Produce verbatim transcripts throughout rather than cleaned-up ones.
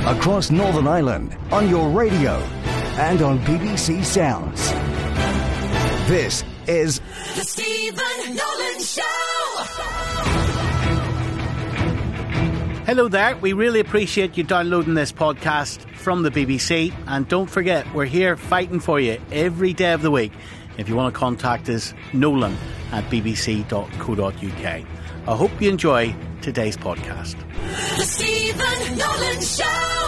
across Northern Ireland, on your radio, and on B B C Sounds. This is The Stephen Nolan Show. Hello there. We really appreciate you downloading this podcast from the B B C. And don't forget, we're here fighting for you every day of the week. If you want to contact us, Nolan at b b c dot co dot u k. I hope you enjoy today's podcast. The Stephen Nolan Show.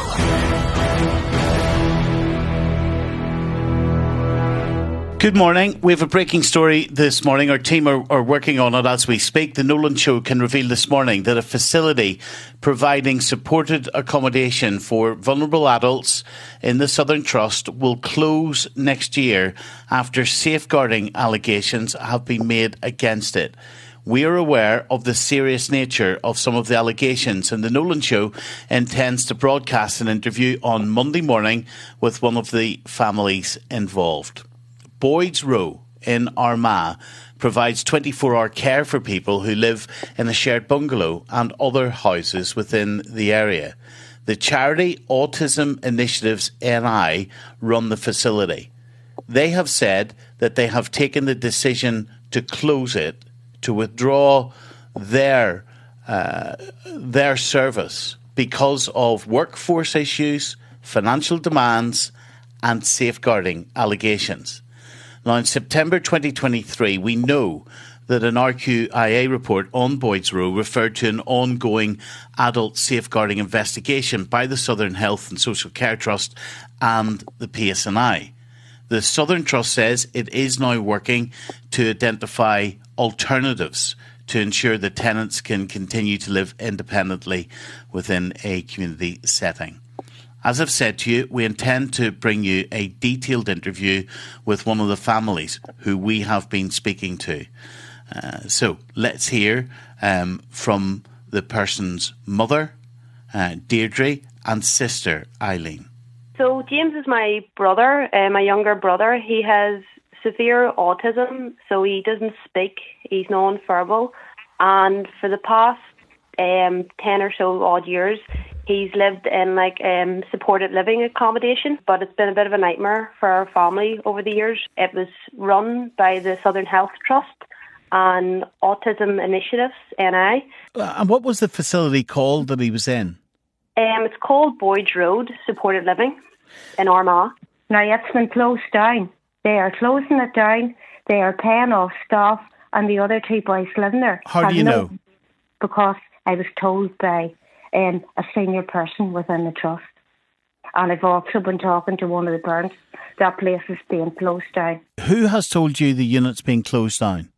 Good morning. We have a breaking story this morning. Our team are, are working on it as we speak. The Nolan Show can reveal this morning that a facility providing supported accommodation for vulnerable adults in the Southern Trust will close next year after safeguarding allegations have been made against it. We are aware of the serious nature of some of the allegations, and the Nolan Show intends to broadcast an interview on Monday morning with one of the families involved. Boyd's Row in Armagh provides twenty-four hour care for people who live in a shared bungalow and other houses within the area. The charity Autism Initiatives N I run the facility. They have said that they have taken the decision to close it, to withdraw their uh, their service because of workforce issues, financial demands and safeguarding allegations. Now, in September twenty twenty-three, we know that an R Q I A report on Boyd's Row referred to an ongoing adult safeguarding investigation by the Southern Health and Social Care Trust and the P S N I. The Southern Trust says it is now working to identify alternatives to ensure that tenants can continue to live independently within a community setting. As I've said to you, we intend to bring you a detailed interview with one of the families who we have been speaking to. Uh, so let's hear um, from the person's mother, uh, Deirdre, and sister, Eileen. So James is my brother, uh, my younger brother. He has severe autism, so he doesn't speak. He's non-verbal. And for the past um, ten or so odd years, he's lived in like um, supported living accommodation, but it's been a bit of a nightmare for our family over the years. It was run by the Southern Health Trust and Autism Initiatives, N I. Uh, and what was the facility called that he was in? Um, it's called Boyd's Road Supported Living in Armagh. Now, it's been closed down. They are closing it down. They are paying off staff, and the other two boys living there. How do you know? Because I was told by um, a senior person within the trust. And I've also been talking to one of the parents. That place is being closed down. Who has told you the unit's being closed down?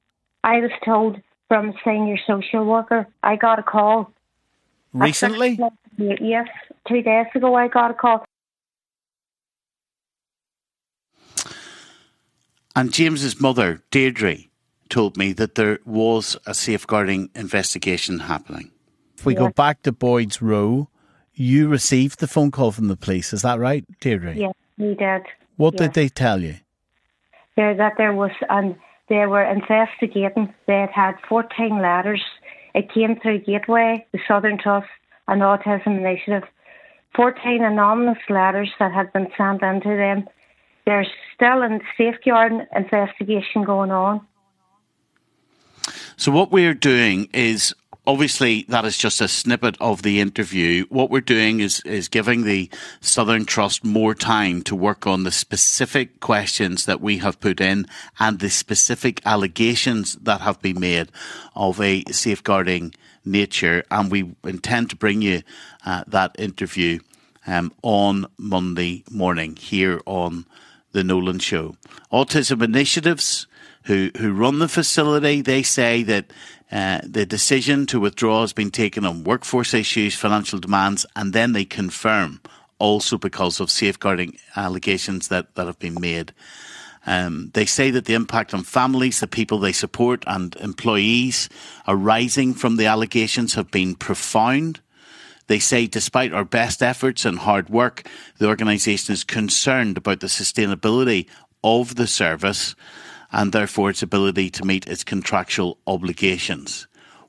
I was told from a senior social worker. I got a call. Recently? Yes, two days ago I got a call. And James's mother, Deirdre, told me that there was a safeguarding investigation happening. If we yeah. go back to Boyd's Row, you received the phone call from the police. Is that right, Deirdre? Yes, we did. What yes. did they tell you? There, that there was, and they were investigating. They had had fourteen letters. It came through Gateway, the Southern Trust, and Autism Initiative. fourteen anonymous letters that had been sent into them. There's still a safeguarding investigation going on. So what we're doing is, obviously, that is just a snippet of the interview. What we're doing is, is giving the Southern Trust more time to work on the specific questions that we have put in and the specific allegations that have been made of a safeguarding nature. And we intend to bring you uh, that interview um, on Monday morning here on the Nolan Show. Autism Initiatives, who who run the facility, they say that uh, the decision to withdraw has been taken on workforce issues, financial demands, and then they confirm also because of safeguarding allegations that, that have been made. Um, they say that the impact on families, the people they support, and employees arising from the allegations have been profound. They say despite our best efforts and hard work, the organisation is concerned about the sustainability of the service and therefore its ability to meet its contractual obligations.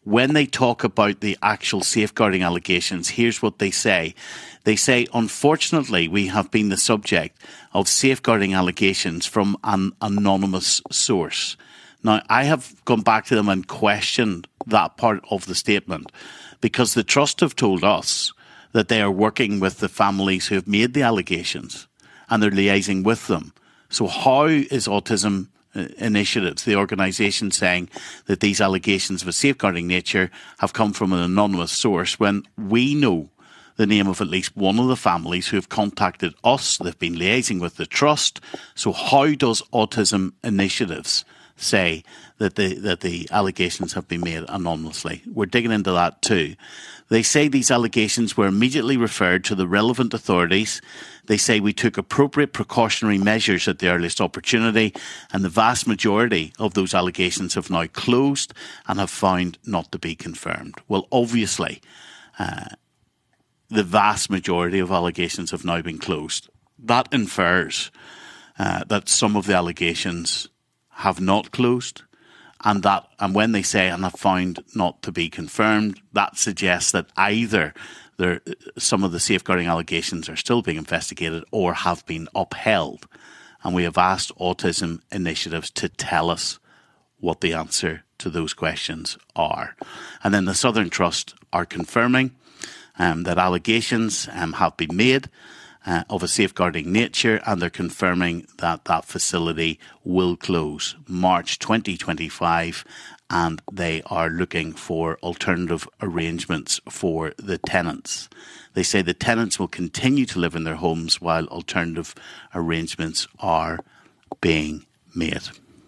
when they talk about the actual safeguarding allegations, here's what they say. They say, unfortunately, we have been the subject of safeguarding allegations from an anonymous source. Now, I have gone back to them and questioned that part of the statement because the Trust have told us that they are working with the families who have made the allegations and they're liaising with them. So how is Autism Initiatives, the organisation, saying that these allegations of a safeguarding nature have come from an anonymous source when we know the name of at least one of the families who have contacted us? They've been liaising with the Trust. So how does Autism Initiatives say that the that the allegations have been made anonymously? We're digging into that too. They say these allegations were immediately referred to the relevant authorities. They say we took appropriate precautionary measures at the earliest opportunity, and the vast majority of those allegations have now closed and have found not to be confirmed. Well, obviously, uh, the vast majority of allegations have now been closed. That infers uh, that some of the allegations have not closed, and that, and when they say and have found not to be confirmed, that suggests that either there, some of the safeguarding allegations are still being investigated or have been upheld. And we have asked Autism Initiatives to tell us what the answer to those questions are. And then the Southern Trust are confirming um, that allegations um, have been made Uh, of a safeguarding nature, and they're confirming that that facility will close March twenty twenty-five, and they are looking for alternative arrangements for the tenants. They say the tenants will continue to live in their homes while alternative arrangements are being made.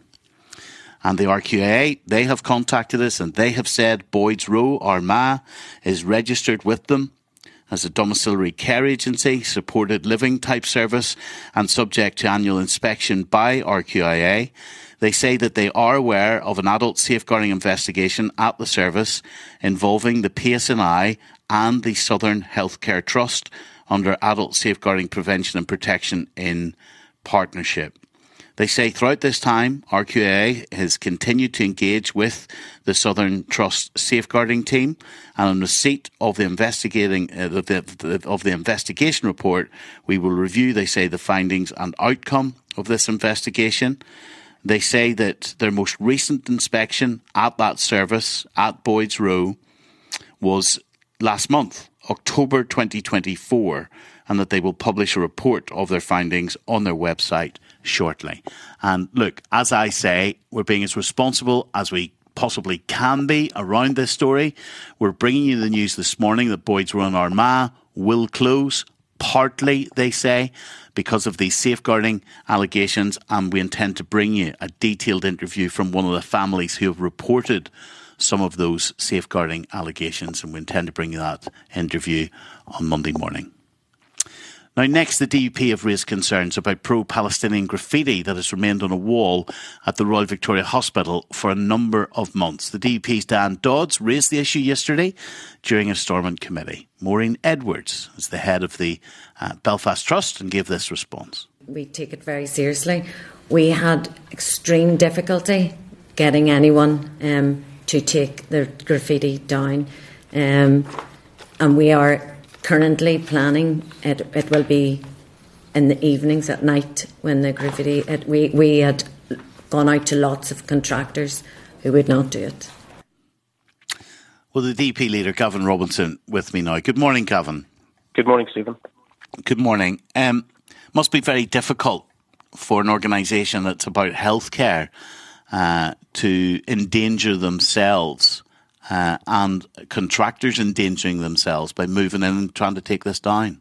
And the R Q A A, they have contacted us and they have said Boyd's Row, Armagh, is registered with them as a domiciliary care agency, supported living type service and subject to annual inspection by R Q I A. They say that they are aware of an adult safeguarding investigation at the service involving the P S N I and the Southern Healthcare Trust under Adult Safeguarding Prevention and Protection in Partnership. They say throughout this time, R Q A A has continued to engage with the Southern Trust safeguarding team, and on receipt of the investigating uh, of, the, of the investigation report, we will review, they say, the findings and outcome of this investigation. They say that their most recent inspection at that service at Boyd's Row was last month, October twenty twenty-four, and that they will publish a report of their findings on their website shortly. And look, as I say, we're being as responsible as we possibly can be around this story. We're bringing you the news this morning that Boyd's Row in Armagh will close, partly, they say, because of these safeguarding allegations, and we intend to bring you a detailed interview from one of the families who have reported some of those safeguarding allegations, and we intend to bring you that interview on Monday morning. Now, next, the D U P have raised concerns about pro-Palestinian graffiti that has remained on a wall at the Royal Victoria Hospital for a number of months. The D U P's Dan Dodds raised the issue yesterday during a Stormont committee. Maureen Edwards is the head of the uh, Belfast Trust and gave this response. We take it very seriously. We had extreme difficulty getting anyone um, to take their graffiti down, um, and we are currently planning, it, it will be in the evenings at night when the graffiti, it, we, we had gone out to lots of contractors who would not do it. Well, the D U P leader, Gavin Robinson, with me now. Good morning, Gavin. Good morning, Stephen. Good morning. Um, must be very difficult for an organisation that's about healthcare uh, to endanger themselves Uh, and contractors endangering themselves by moving in and trying to take this down.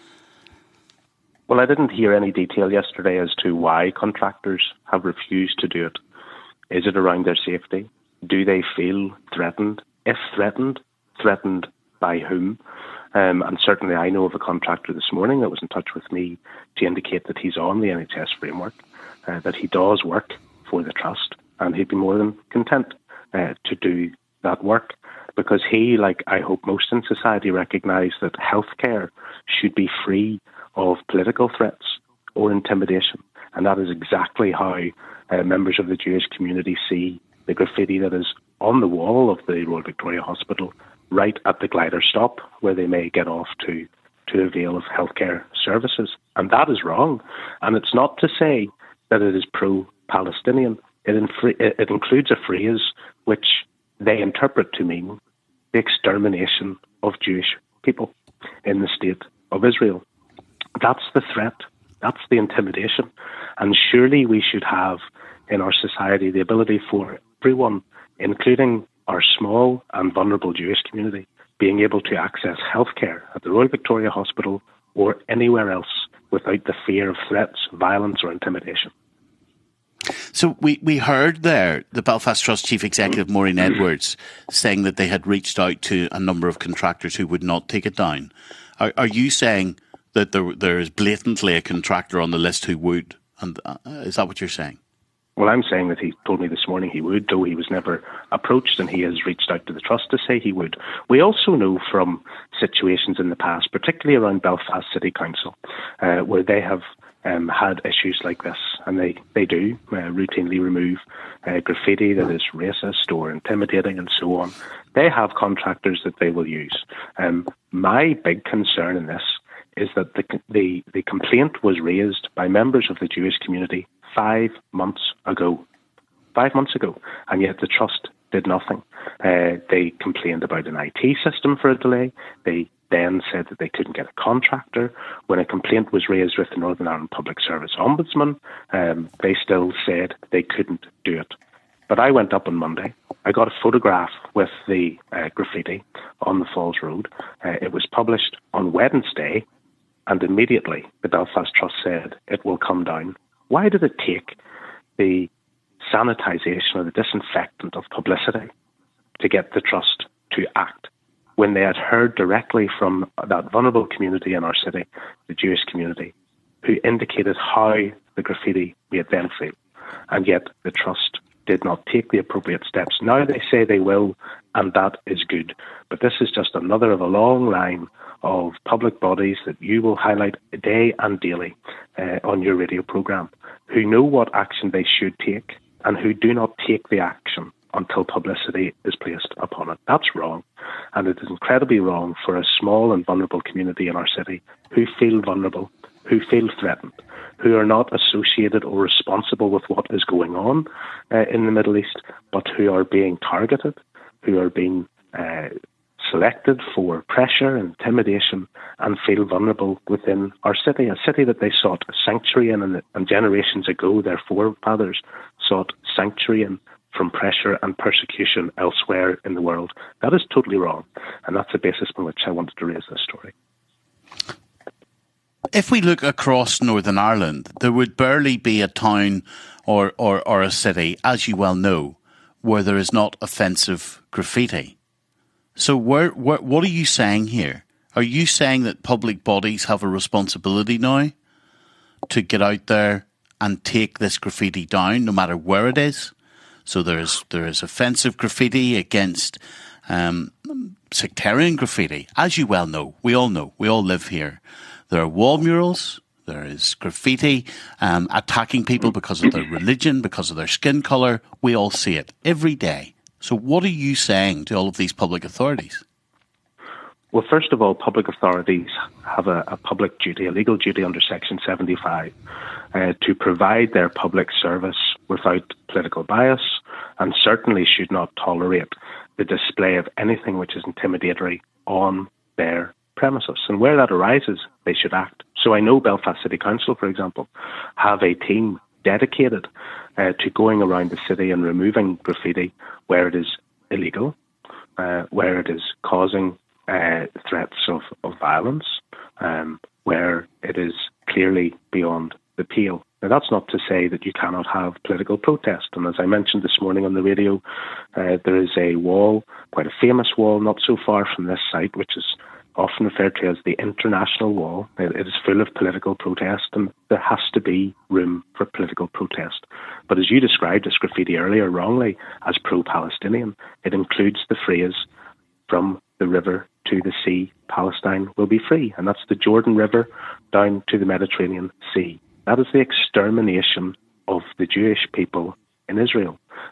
Well, I didn't hear any detail yesterday as to why contractors have refused to do it. Is it around their safety? Do they feel threatened? If threatened, threatened by whom? Um, and certainly I know of a contractor this morning that was in touch with me to indicate that he's on the N H S framework, uh, that he does work for the Trust, and he'd be more than content uh, to do that work, because he, like I hope most in society, recognise that healthcare should be free of political threats or intimidation. And that is exactly how uh, members of the Jewish community see the graffiti that is on the wall of the Royal Victoria Hospital, right at the glider stop where they may get off to, to avail of healthcare services. And that is wrong. And it's not to say that it is pro-Palestinian. It, inf- it includes a phrase which they interpret to mean the extermination of Jewish people in the state of Israel. That's the threat. That's the intimidation. And surely we should have in our society the ability for everyone, including our small and vulnerable Jewish community, being able to access healthcare at the Royal Victoria Hospital or anywhere else without the fear of threats, violence or intimidation. So we, we heard there the Belfast Trust Chief Executive Maureen Edwards saying that they had reached out to a number of contractors who would not take it down. Are, are you saying that there there is blatantly a contractor on the list who would? And uh, is that what you're saying? Well, I'm saying that he told me this morning he would, though he was never approached, and he has reached out to the Trust to say he would. We also know from situations in the past, particularly around Belfast City Council, uh, where they have um, had issues like this, and they, they do uh, routinely remove uh, graffiti that is racist or intimidating and so on. They have contractors that they will use. Um, my big concern in this is that the, the, the complaint was raised by members of the Jewish community five months ago. Five months ago. And yet the Trust did nothing. Uh, they complained about an I T system for a delay. They then said that they couldn't get a contractor. When a complaint was raised with the Northern Ireland Public Service Ombudsman, um, they still said they couldn't do it. But I went up on Monday. I got a photograph with the uh, graffiti on the Falls Road. Uh, it was published on Wednesday, and immediately the Belfast Trust said it will come down. Why did it take the sanitisation or the disinfectant of publicity to get the Trust to act when they had heard directly from that vulnerable community in our city, the Jewish community, who indicated how the graffiti made them feel? And yet the Trust did not take the appropriate steps. Now they say they will, and that is good. But this is just another of a long line of public bodies that you will highlight day and daily uh, on your radio programme, who know what action they should take and who do not take the action until publicity is placed upon it. That's wrong. And it is incredibly wrong for a small and vulnerable community in our city who feel vulnerable, who feel threatened, who are not associated or responsible with what is going on uh, in the Middle East, but who are being targeted, who are being uh, selected for pressure and intimidation, and feel vulnerable within our city, a city that they sought sanctuary in, and, and generations ago their forefathers sought sanctuary in from pressure and persecution elsewhere in the world. That is totally wrong, and that's the basis on which I wanted to raise this story. If we look across Northern Ireland, there would barely be a town or, or, or a city, as you well know, where there is not offensive graffiti. So where, where, what are you saying here? Are you saying that public bodies have a responsibility now to get out there and take this graffiti down, no matter where it is? So there is there is offensive graffiti against um, sectarian graffiti, as you well know. We all know. We all live here. There are wall murals. There is graffiti um, attacking people because of their religion, because of their skin colour. We all see it every day. So what are you saying to all of these public authorities? Well, first of all, public authorities have a, a public duty, a legal duty under Section seventy-five, uh, to provide their public service without political bias, and certainly should not tolerate the display of anything which is intimidatory on their premises. And where that arises, they should act. So I know Belfast City Council, for example, have a team dedicated uh, to going around the city and removing graffiti where it is illegal, uh, where it is causing uh, threats of, of violence, um, where it is clearly beyond the pale. Now, that's not to say that you cannot have political protest. And as I mentioned this morning on the radio, uh, there is a wall, quite a famous wall, not so far from this site, which is often referred to as the International Wall. It is full of political protest, and there has to be room for political protest. But as you described this graffiti earlier wrongly as pro-Palestinian, it includes the phrase, from the river to the sea, Palestine will be free. And that's the Jordan River down to the Mediterranean Sea. That is the extermination of the Jewish people in Israel.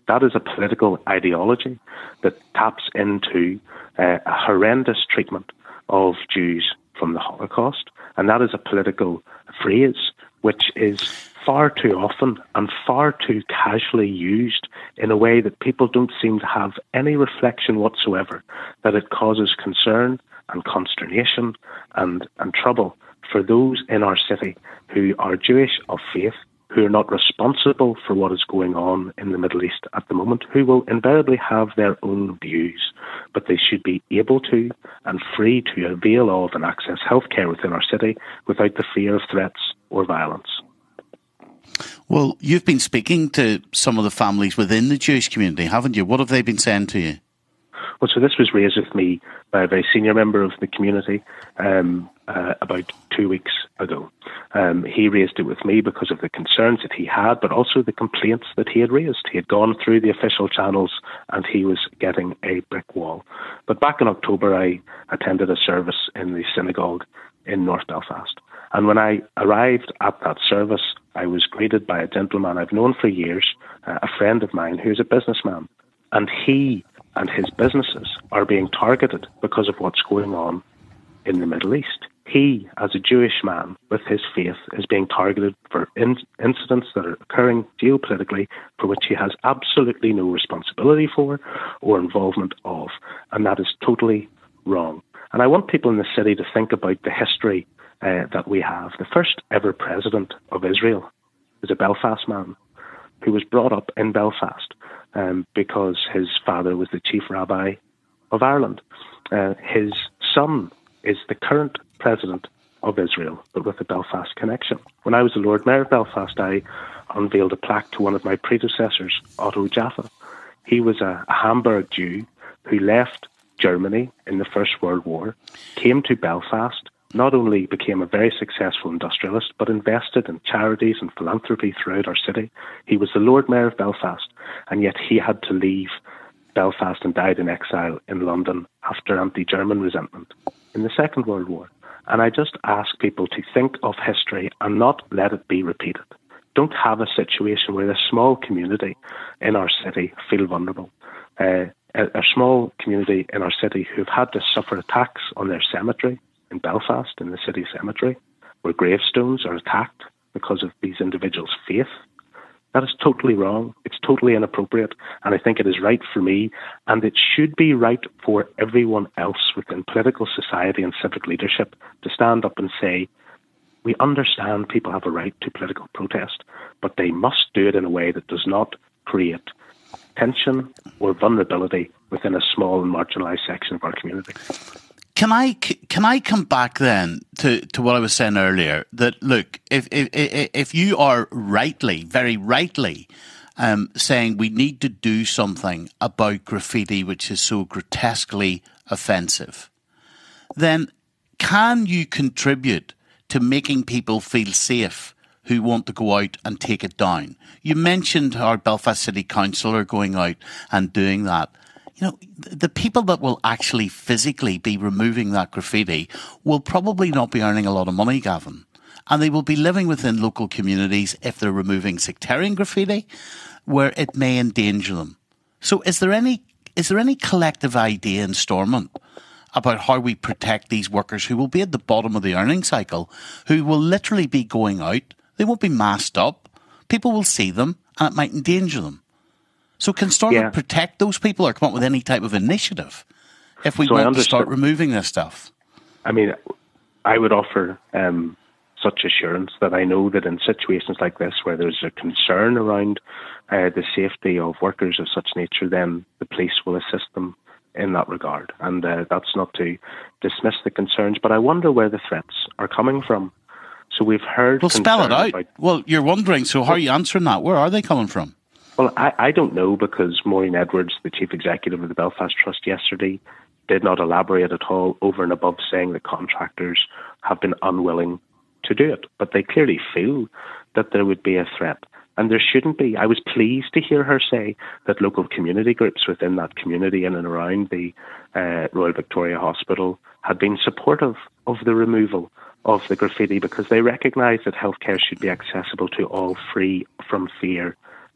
That is a political ideology that taps into uh, a horrendous treatment of Jews from the Holocaust, and that is a political phrase which is far too often and far too casually used in a way that people don't seem to have any reflection whatsoever, that it causes concern and consternation and, and trouble for those in our city who are Jewish of faith, who are not responsible for what is going on in the Middle East at the moment, who will invariably have their own views, but they should be able to and free to avail of and access healthcare within our city without the fear of threats or violence. Well, you've been speaking to some of the families within the Jewish community, haven't you? What have they been saying to you? Well, so this was raised with me by a very senior member of the community um, uh, about two weeks ago. Um, he raised it with me because of the concerns that he had, but also the complaints that he had raised. He had gone through the official channels and he was getting a brick wall. But back in October, I attended a service in the synagogue in North Belfast. And when I arrived at that service, I was greeted by a gentleman I've known for years, uh, a friend of mine who's a businessman. And he and his businesses are being targeted because of what's going on in the Middle East. He, as a Jewish man with his faith, is being targeted for in- incidents that are occurring geopolitically for which he has absolutely no responsibility for or involvement of. And that is totally wrong. And I want people in the city to think about the history uh, that we have. The first ever president of Israel is a Belfast man who was brought up in Belfast um, because his father was the chief rabbi of Ireland. Uh, his son is the current president of Israel, but with a Belfast connection. When I was the Lord Mayor of Belfast, I unveiled a plaque to one of my predecessors, Otto Jaffa. He was a, a Hamburg Jew who left Germany in the First World War, came to Belfast, not only became a very successful industrialist, but invested in charities and philanthropy throughout our city. He was the Lord Mayor of Belfast, and yet he had to leave Belfast and died in exile in London after anti-German resentment in the Second World War. And I just ask people to think of history and not let it be repeated. Don't have a situation where a small community in our city feel vulnerable. Uh, a, a small community in our city who've had to suffer attacks on their cemetery in Belfast, in the city cemetery, where gravestones are attacked because of these individuals' faith. That is totally wrong. It's totally inappropriate. And I think it is right for me, and it should be right for everyone else within political society and civic leadership to stand up and say, we understand people have a right to political protest, but they must do it in a way that does not create tension or vulnerability within a small and marginalised section of our community. Can I can I come back then to, to what I was saying earlier? That look, if if if you are rightly, very rightly, um, saying we need to do something about graffiti, which is so grotesquely offensive, then can you contribute to making people feel safe who want to go out and take it down? You mentioned our Belfast City Councillor going out and doing that. You know, the people that will actually physically be removing that graffiti will probably not be earning a lot of money, Gavin. And they will be living within local communities if they're removing sectarian graffiti, where it may endanger them. So is there any is there any collective idea in Stormont about how we protect these workers who will be at the bottom of the earning cycle, who will literally be going out, they won't be masked up, people will see them, and it might endanger them? So can Stormont yeah. protect those people or come up with any type of initiative if we so want to start removing this stuff? I mean, I would offer um, such assurance that I know that in situations like this where there's a concern around uh, the safety of workers of such nature, then the police will assist them in that regard. And uh, that's not to dismiss the concerns, but I wonder where the threats are coming from. So we've heard... Well, spell it out. About, well, you're wondering, so how are you answering that? Where are they coming from? Well, I, I don't know, because Maureen Edwards, the chief executive of the Belfast Trust yesterday, did not elaborate at all over and above saying that contractors have been unwilling to do it. But they clearly feel that there would be a threat. And there shouldn't be. I was pleased to hear her say that local community groups within that community in and around the uh, Royal Victoria Hospital had been supportive of the removal of the graffiti, because they recognise that healthcare should be accessible to all, free from fear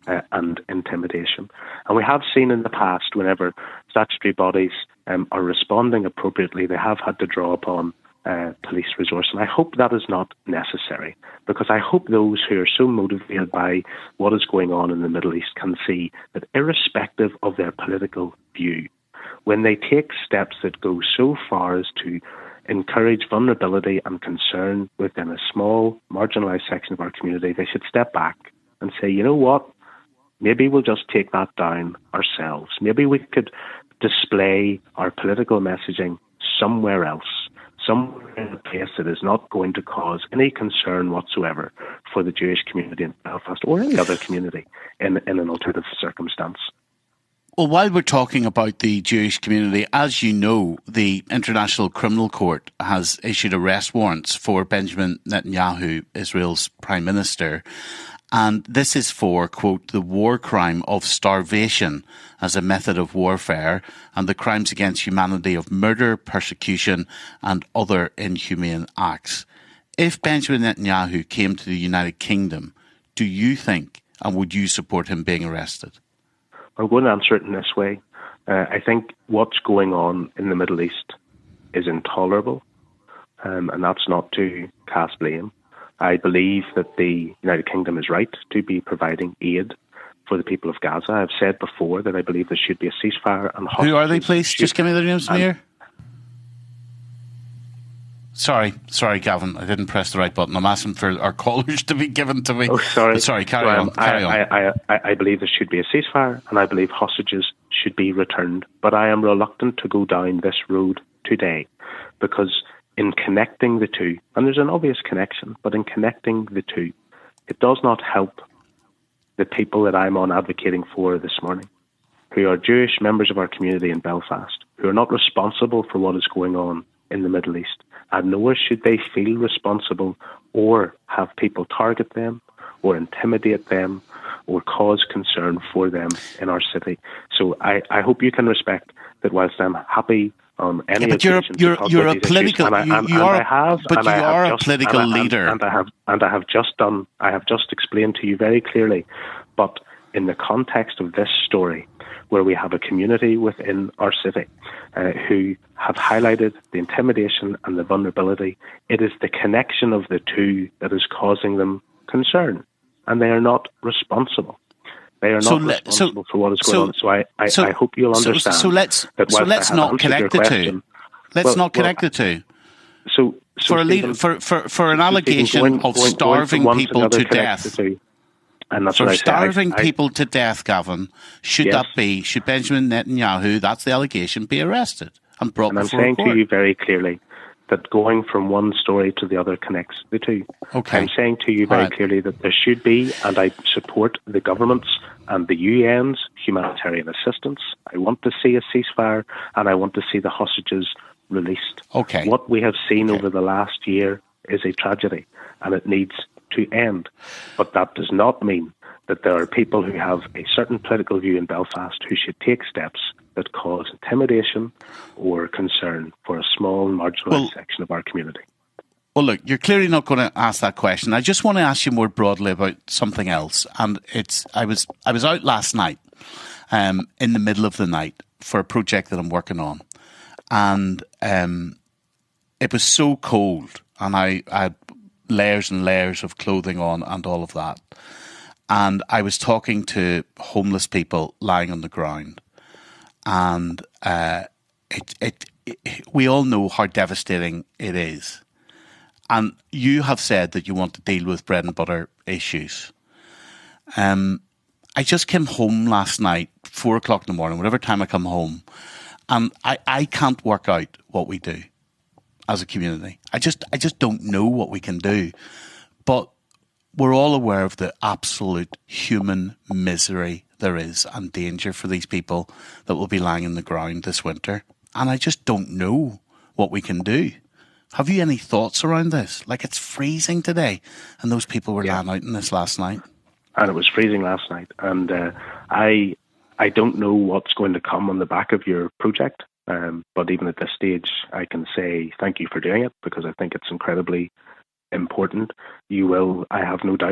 uh, and intimidation. And we have seen in the past, whenever statutory bodies um, are responding appropriately, they have had to draw upon uh, police resource. And I hope that is not necessary, because I hope those who are so motivated by what is going on in the Middle East can see that irrespective of their political view, when they take steps that go so far as to encourage vulnerability and concern within a small, marginalised section of our community, they should step back and say, you know what, maybe we'll just take that down ourselves. Maybe we could display our political messaging somewhere else, somewhere in a place that is not going to cause any concern whatsoever for the Jewish community in Belfast or any other community in, in an alternative circumstance. Well, while we're talking about the Jewish community, as you know, the International Criminal Court has issued arrest warrants for Benjamin Netanyahu, Israel's Prime Minister. And this is for, quote, the war crime of starvation as a method of warfare and the crimes against humanity of murder, persecution and other inhumane acts. If Benjamin Netanyahu came to the United Kingdom, do you think and would you support him being arrested? I'm going to answer it in this way. Uh, I think what's going on in the Middle East is intolerable, um, and that's not to cast blame. I believe that the United Kingdom is right to be providing aid for the people of Gaza. I've said before that I believe there should be a ceasefire. And who are they, please? Just give me their names, Mayor. Sorry, sorry, Gavin. I didn't press the right button. I'm asking for our callers to be given to me. Oh, sorry. But sorry, carry um, on. Carry I, on. I, I, I believe there should be a ceasefire, and I believe hostages should be returned. But I am reluctant to go down this road today, because in connecting the two, and there's an obvious connection, but in connecting the two, it does not help the people that I'm on advocating for this morning, who are Jewish members of our community in Belfast, who are not responsible for what is going on in the Middle East. And nor should they feel responsible or have people target them or intimidate them or cause concern for them in our city. So I, I hope you can respect that whilst I'm happy on any yeah, but you're a, you're, you're a political issues, and I, and, you, you are, and I have, but you I are a just, political and I, leader, and, and I have and I have just done I have just explained to you very clearly. But in the context of this story, where we have a community within our city uh, who have highlighted the intimidation and the vulnerability, it is the connection of the two that is causing them concern, and they are not responsible. They are so not le- responsible so, for what is going so, on. So I, I, so, I hope you'll understand. So, so let's that so let's not connect the question, two. Let's well, not connect well, the two. So, so for a lead, Stephen, for, for for an allegation going, of going, starving going people to death. To And that's For what I starving I, people to death, Gavin, should yes. that be, should Benjamin Netanyahu, that's the allegation, be arrested and brought and I'm before saying a court? to you very clearly that going from one story to the other connects the two. Okay. I'm saying to you very right. clearly that there should be, and I support the government's and the U N's humanitarian assistance. I want to see a ceasefire, and I want to see the hostages released. Okay. What we have seen okay. over the last year is a tragedy, and it needs to end. But that does not mean that there are people who have a certain political view in Belfast who should take steps that cause intimidation or concern for a small, marginalised well, section of our community. Well, look, you're clearly not going to ask that question. I just want to ask you more broadly about something else. And it's I was I was out last night, um, in the middle of the night, for a project that I'm working on, and um, it was so cold, and I, I had layers and layers of clothing on and all of that. And I was talking to homeless people lying on the ground, and uh, it, it, it, we all know how devastating it is. And you have said that you want to deal with bread and butter issues. Um, I just came home last night, four o'clock in the morning, whatever time I come home, and I, I can't work out what we do as a community. I just I just don't know what we can do. But we're all aware of the absolute human misery there is and danger for these people that will be lying in the ground this winter. And I just don't know what we can do. Have you any thoughts around this? Like, it's freezing today, and those people were yeah. lying out in this last night. And it was freezing last night. And uh, I I don't know what's going to come on the back of your project. Um, but even at this stage, I can say thank you for doing it, because I think it's incredibly important. You will, I have no doubt,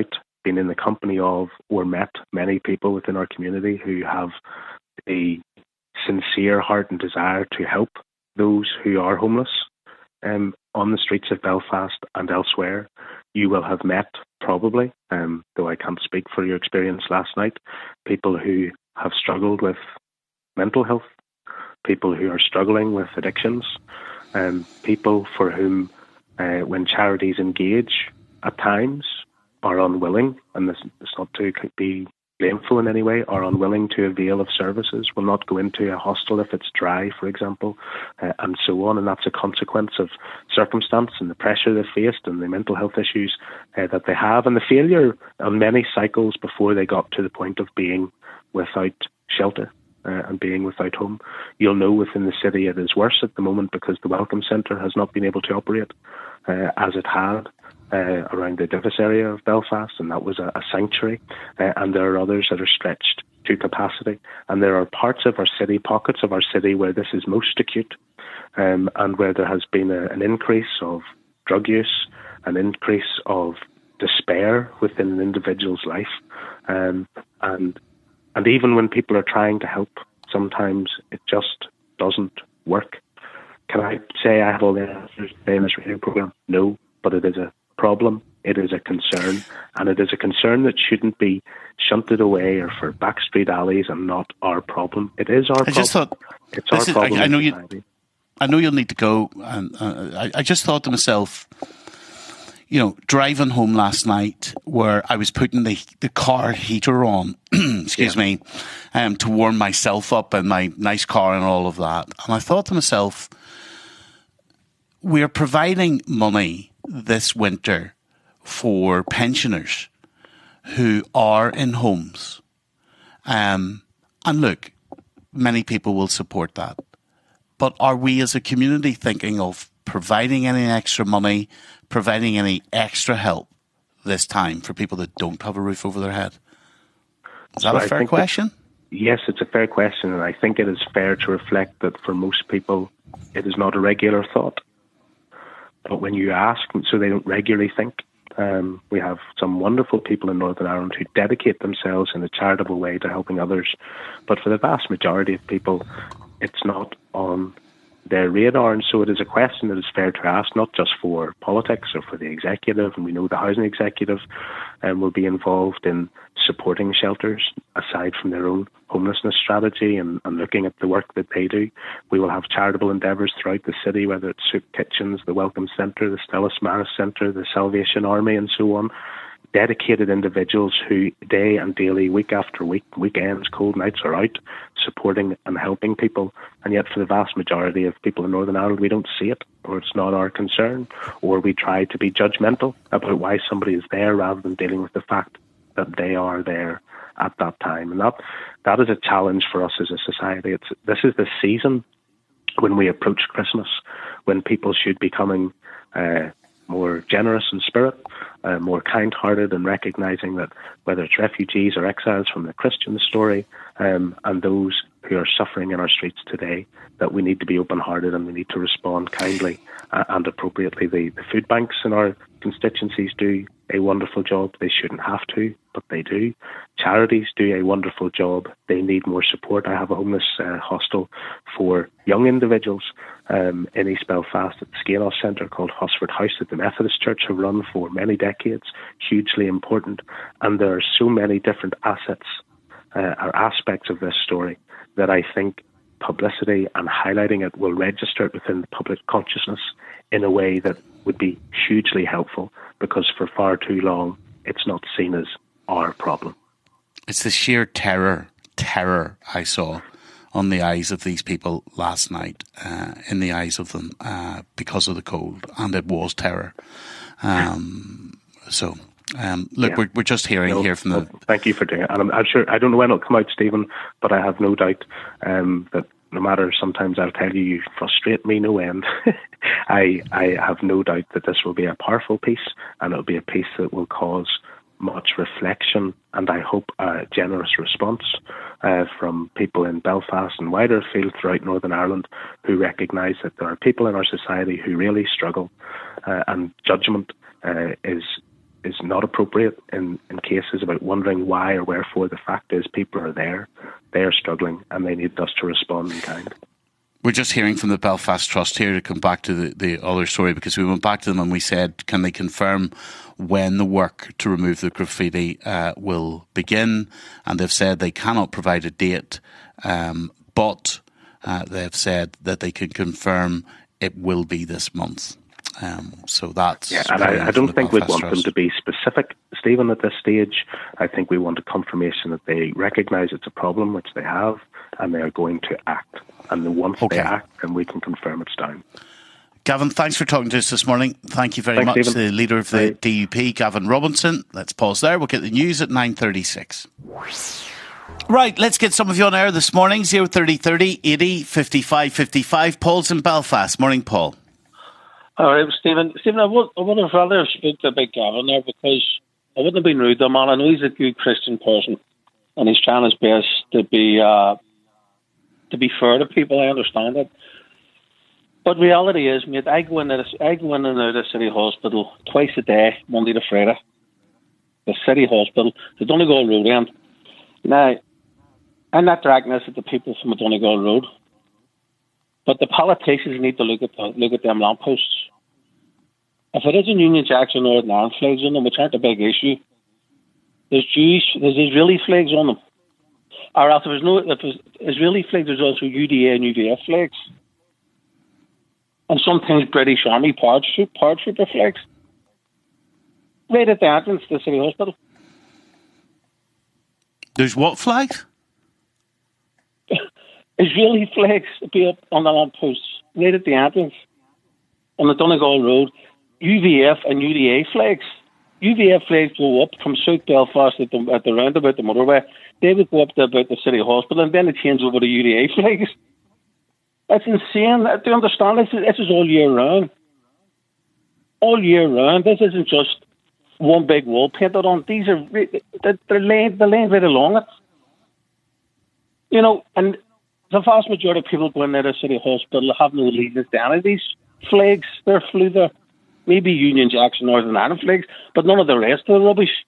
been in the company of or met many people within our community who have a sincere heart and desire to help those who are homeless um, on the streets of Belfast and elsewhere. You will have met, probably, um, though I can't speak for your experience last night, people who have struggled with mental health, people who are struggling with addictions, um, people for whom, uh, when charities engage at times, are unwilling, and this is not to be blameful in any way, are unwilling to avail of services, will not go into a hostel if it's dry, for example, uh, and so on. And that's a consequence of circumstance and the pressure they've faced and the mental health issues uh, that they have, and the failure on many cycles before they got to the point of being without shelter uh, and being without home. You'll know within the city it is worse at the moment because the Welcome Centre has not been able to operate uh, as it had Uh, around the Divis area of Belfast, and that was a, a sanctuary, uh, and there are others that are stretched to capacity, and there are parts of our city, pockets of our city where this is most acute, um, and where there has been a, an increase of drug use, an increase of despair within an individual's life, um, and and even when people are trying to help, sometimes it just doesn't work. Can I say I have all the answers in this radio program? No, but it is a problem, it is a concern, and it is a concern that shouldn't be shunted away or for backstreet alleys and not our problem. It is our I problem. Just thought, it's our is, problem. I, I know you. I know you'll need to go, and uh, I, I just thought to myself, you know, driving home last night, where I was putting the the car heater on, excuse yeah. me, um, to warm myself up in my nice car and all of that, and I thought to myself, we're providing money this winter for pensioners who are in homes. Um, and look, many people will support that. But are we as a community thinking of providing any extra money, providing any extra help this time for people that don't have a roof over their head? Is that so a I fair question? That, yes, it's a fair question. And I think it is fair to reflect that for most people, it is not a regular thought. But when you ask, so they don't regularly think, um, we have some wonderful people in Northern Ireland who dedicate themselves in a charitable way to helping others. But for the vast majority of people, it's not on their radar. And so it is a question that is fair to ask, not just for politics or for the executive. And we know the housing executive um, will be involved in supporting shelters aside from their own homelessness strategy and, and looking at the work that they do. We will have charitable endeavours throughout the city, whether it's Soup Kitchens, the Welcome Centre, the Stellis Maris Centre, the Salvation Army and so on. Dedicated individuals who day and daily, week after week, weekends, cold nights are out supporting and helping people. And yet for the vast majority of people in Northern Ireland, we don't see it, or it's not our concern, or we try to be judgmental about why somebody is there rather than dealing with the fact that they are there at that time. And that that is a challenge for us as a society. It's this is the season when we approach Christmas, when people should be coming uh, more generous in spirit, uh, more kind-hearted, and recognising that whether it's refugees or exiles from the Christian story, um, and those who are suffering in our streets today, that we need to be open-hearted and we need to respond kindly uh, and appropriately. The, the food banks in our constituencies do a wonderful job. They shouldn't have to, but they do. Charities do a wonderful job. They need more support. I have a homeless uh, hostel for young individuals um, in East Belfast at the Skenos Centre called Hosford House that the Methodist Church have run for many decades. Hugely important. And there are so many different assets uh, or aspects of this story that I think publicity and highlighting it will register it within the public consciousness in a way that would be hugely helpful, because for far too long it's not seen as our problem. It's the sheer terror, terror I saw on the eyes of these people last night, uh, in the eyes of them, uh, because of the cold, and it was terror. Um, so, um, look, yeah. we're, we're just hearing no, here from the... No, thank you for doing it. And I'm, I'm sure, I don't know when it'll come out, Stephen, but I have no doubt um, that no matter, sometimes I'll tell you, you frustrate me no end. I I have no doubt that this will be a powerful piece, and it'll be a piece that will cause much reflection, and I hope a generous response uh, from people in Belfast and wider afield throughout Northern Ireland who recognise that there are people in our society who really struggle, uh, and judgment uh, is is not appropriate in, in cases about wondering why or wherefore. The fact is people are there, they are struggling, and they need us to respond in kind. We're just hearing from the Belfast Trust here to come back to the, the other story, because we went back to them and we said, can they confirm when the work to remove the graffiti uh, will begin? And they've said they cannot provide a date, um, but uh, they've said that they can confirm it will be this month. Um, so that's... Yeah, and I, I don't think we'd want them to be specific, Stephen, at this stage. I think we want a confirmation that they recognise it's a problem, which they have, and they are going to act. And then once okay. they act, then we can confirm it's down. Gavin, thanks for talking to us this morning. Thank you very Thanks, much. Stephen. The leader of the Right. D U P, Gavin Robinson. Let's pause there. We'll get the news at nine thirty-six. Right, let's get some of you on air this morning. zero thirty thirty eighty fifty-five fifty-five. Paul's in Belfast. Morning, Paul. All right, Stephen. Stephen, I would, I would have rather spoke to Big Gavin there, because I wouldn't have been rude to him, man. I know he's a good Christian person, and he's trying his best to be uh, to be fair to people. I understand that. But reality is, mate, I go in and I go in and out of City Hospital twice a day, Monday to Friday. The City Hospital, the Donegal Road end. Now, I'm not dragging this at the people from the Donegal Road, but the politicians need to look at the, look at them lampposts. If it is in Union Jacks or Northern Ireland flags on them, which aren't a big issue, there's Jewish, there's Israeli flags on them. Or if there's no, if there's Israeli flags, there's also U D A and U V F flags. And sometimes British Army paratrooper flags. Right at the entrance to the City Hospital. There's what flags? Israeli flags be up on the lampposts, right at the entrance on the Donegal Road. U V F and U D A flags. U V F flags go up from South Belfast at the, at the roundabout, the motorway. They would go up to about the City Hospital, and then they change over to U D A flags. That's insane. Do you understand? This is, this is all year round. All year round. This isn't just one big wall painted on. These are, they're, they're laying, they're laying right along it. You know, and the vast majority of people going there to City Hospital have no allegiance to any of these flags. They're flew there. Maybe Union Jacks and Northern Ireland flags, but none of the rest of the rubbish.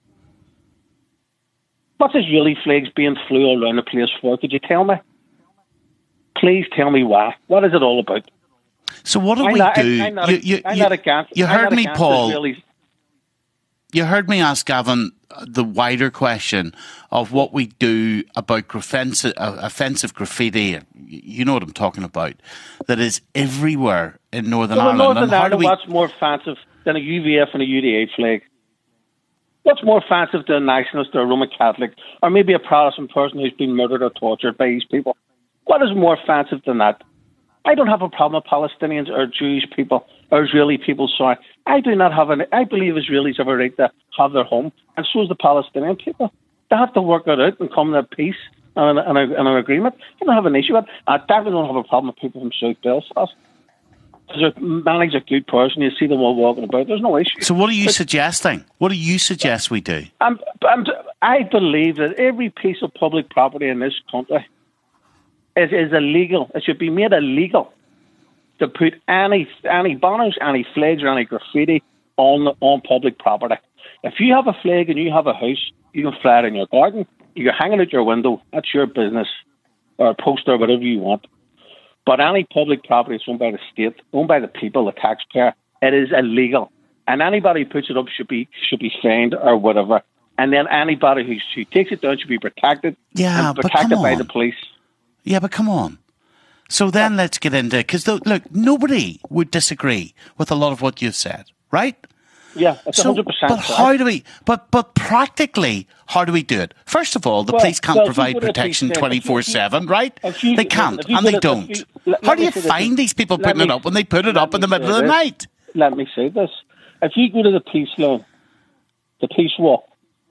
What's Israeli flags being flew all around the place for? Could you tell me? Please tell me why. What is it all about? So what do I'm we not, do? I'm not, you, you, I'm you, not against, you heard I'm not me, against Paul. Israelis. You heard me ask Gavin the wider question of what we do about offensive, uh, offensive graffiti. You know what I'm talking about. That is everywhere in Northern So in Ireland. Northern and how Ireland, do we... what's more offensive than a U V F and a U D A flag? What's more offensive to a nationalist or a Roman Catholic, or maybe a Protestant person who's been murdered or tortured by these people? What is more offensive than that? I don't have a problem with Palestinians or Jewish people or Israeli people, sorry. I do not have an, I believe Israelis have a right to have their home, and so does the Palestinian people. They have to work it out and come to peace and, and, and an agreement. I don't have an issue with it. I definitely don't have a problem with people from South Belfast. Because Manny's a good person, you see them all walking about, there's no issue. So what are you but, suggesting? What do you suggest we do? I'm, I'm, I believe that every piece of public property in this country is, is illegal. It should be made illegal to put any any banners, any flags, or any graffiti on on public property. If you have a flag and you have a house, you can fly it in your garden, you can hang it out your window, that's your business, or a poster, whatever you want. But any public property is owned by the state, owned by the people, the taxpayer, it is illegal. And anybody who puts it up should be should be fined or whatever. And then anybody who, who takes it down should be protected. Yeah, and but protected come by on. the police. Yeah, but come on. So then let's get into, because look, nobody would disagree with a lot of what you've said, right? Yeah, it's So, one hundred percent. but how do we, but, but practically, how do we do it? First of all, the Well, police can't well, if you provide go to a protection police station, twenty-four seven, right? if you- They can't, if you and go they to- don't. if you- let- How let do me you say this. find these people Let putting it me- up when they put it let up in me the middle say of the this. night? Let me say this. If you go to the police line, the police walk,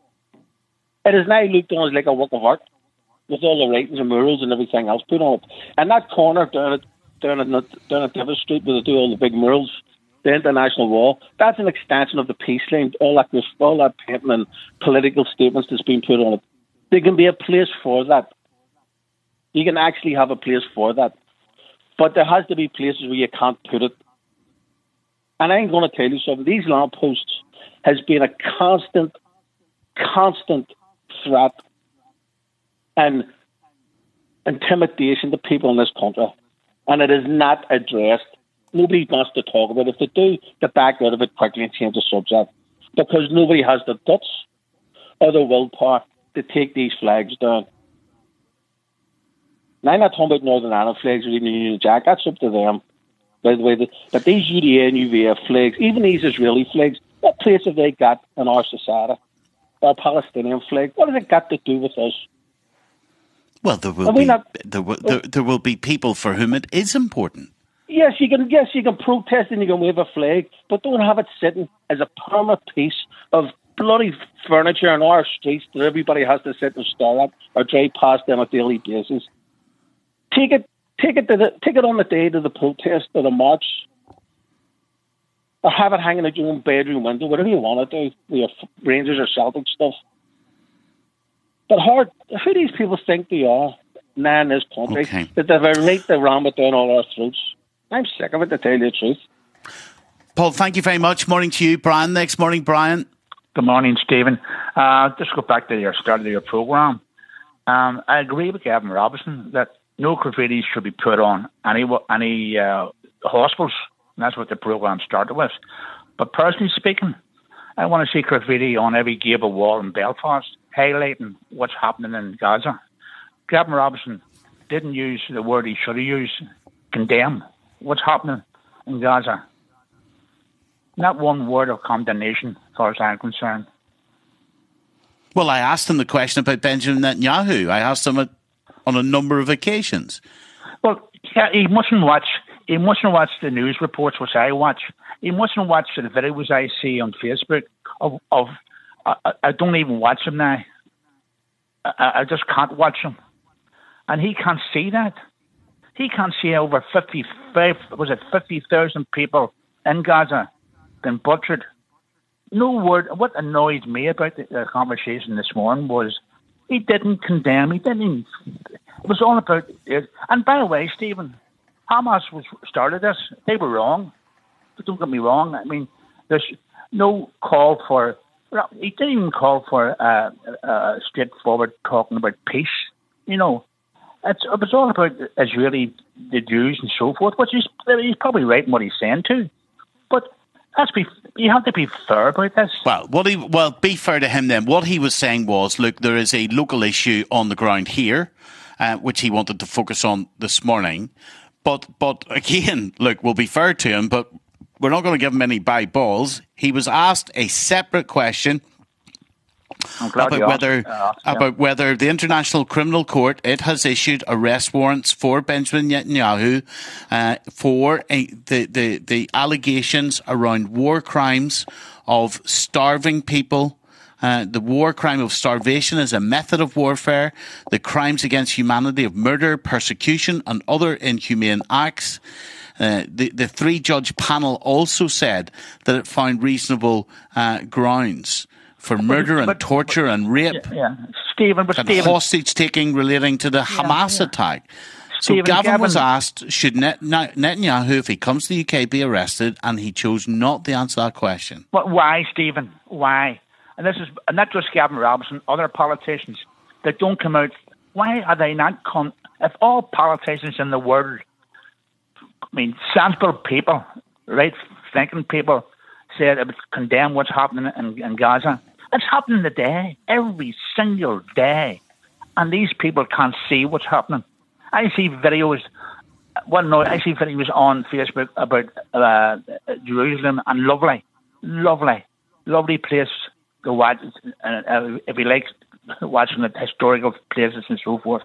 it is now looked on as like a work of art with all the writings and murals and everything else put on it. And that corner down at down at down at Davis Street where they do all the big murals, the International Wall, that's an extension of the peace line. All that all that painting and political statements that's been put on it. There can be a place for that. You can actually have a place for that. But there has to be places where you can't put it. And I'm going to tell you something. These lampposts has been a constant, constant threat and intimidation to people in this country. And it is not addressed. Nobody wants to talk about it. If they do, they back out of it quickly and change the subject. Because nobody has the guts or the willpower to take these flags down. Now, I'm not talking about Northern Ireland flags or even Union Jack. That's up to them. By the way, the, but these U D A and U V F flags, even these Israeli flags, what place have they got in our society? Our Palestinian flag, what has it got to do with us? Well, there will be not, there, will, there, there will be people for whom it is important. Yes, you can. Yes, you can protest and you can wave a flag, but don't have it sitting as a permanent piece of bloody furniture on our streets that everybody has to sit and stare at or drive past them on a daily basis. Take it, take it, to the, take it on the day to the protest or the march, or have it hanging at your own bedroom window, whatever you want to do with your Rangers or Celtic stuff. But hard, who do these people think they are now in this country? Okay. That they've a right to ram it down all our throats. I'm sick of it, to tell you the truth. Paul, thank you very much. Morning to you. Brian, next morning, Brian. Good morning, Stephen. Uh, just go back to your start of your programme. Um, I agree with Gavin Robertson that no graffiti should be put on any any uh, hospitals. And that's what the programme started with. But personally speaking, I want to see graffiti on every gable wall in Belfast, highlighting what's happening in Gaza. Gavin Robertson didn't use the word he should have used, condemn what's happening in Gaza. Not one word of condemnation, as far as I'm concerned. Well, I asked him the question about Benjamin Netanyahu. I asked him it on a number of occasions. Well, yeah, he mustn't watch. He mustn't watch the news reports which I watch. He mustn't watch the videos I see on Facebook of. of I, I don't even watch them now. I, I just can't watch them, and he can't see that. He can't see over fifty-five. Was it fifty thousand people in Gaza been butchered? No word. What annoyed me about the, the conversation this morning was he didn't condemn. He didn't. Even, it was all about it. And by the way, Stephen, Hamas was started this. They were wrong. But don't get me wrong. I mean, there's no call for. He didn't even call for uh, uh, straightforward talking about peace. You know, it's, it was all about Israeli, the Jews, and so forth. Which he's, he's probably right in what he's saying too. But Let's be, you have to be fair about this. Well, what he, well, be fair to him then. What he was saying was, look, there is a local issue on the ground here, uh, which he wanted to focus on this morning. But, but again, look, we'll be fair to him, but we're not going to give him any bye balls. He was asked a separate question about whether uh, yeah. about whether the International Criminal Court, it has issued arrest warrants for Benjamin Netanyahu uh, for a, the, the the allegations around war crimes of starving people. Uh, the war crime of starvation as a method of warfare, the crimes against humanity of murder, persecution, and other inhumane acts. Uh, the, the three-judge panel also said that it found reasonable uh, grounds for murder but, and but, torture but, and rape, yeah, yeah. Stephen, but and Stephen, hostage-taking relating to the yeah, Hamas yeah. attack. Stephen, so Gavin, Gavin was asked, should Net- Netanyahu, if he comes to the U K, be arrested? And he chose not to answer that question. But why, Stephen? Why? And this is not just Gavin Robertson, other politicians that don't come out. Why are they not con- if all politicians in the world, I mean, sensible people, right-thinking people, said it would condemn what's happening in, in Gaza. It's happening today, every single day. And these people can't see what's happening. I see videos, well, no, I see videos on Facebook about uh, Jerusalem, and lovely, lovely, lovely place to watch. Uh, if you like watching the historical places and so forth.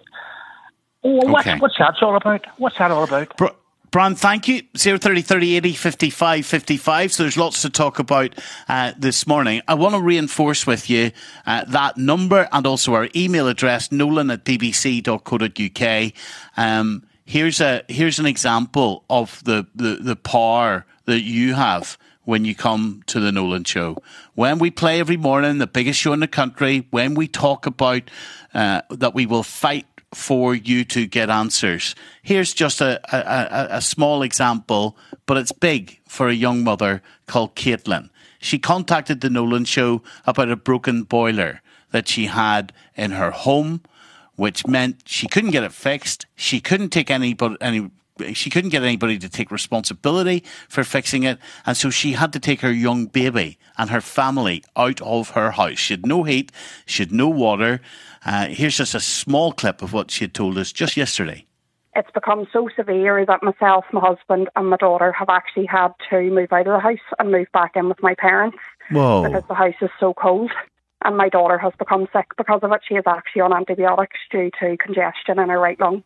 What, okay. What's that all about? What's that all about? Bro- Brian, thank you. zero thirty thirty eighty fifty-five fifty-five. So there's lots to talk about uh, this morning. I want to reinforce with you uh, that number and also our email address, nolan at b b c dot co dot u k. Um, here's a here's an example of the, the, the power that you have when you come to the Nolan Show. When we play every morning, the biggest show in the country, when we talk about uh, that we will fight for you to get answers. Here's just a, a, a small example, but it's big for a young mother called Caitlin. She contacted the Nolan Show about a broken boiler that she had in her home, which meant she couldn't get it fixed. She couldn't take anybody, any, she couldn't get anybody to take responsibility for fixing it. And so she had to take her young baby and her family out of her house. She had no heat. She had no water. Uh, here's just a small clip of what she had told us just yesterday. It's become so severe that myself, my husband and my daughter have actually had to move out of the house and move back in with my parents. Whoa. Because the house is so cold. And my daughter has become sick because of it. She is actually on antibiotics due to congestion in her right lung.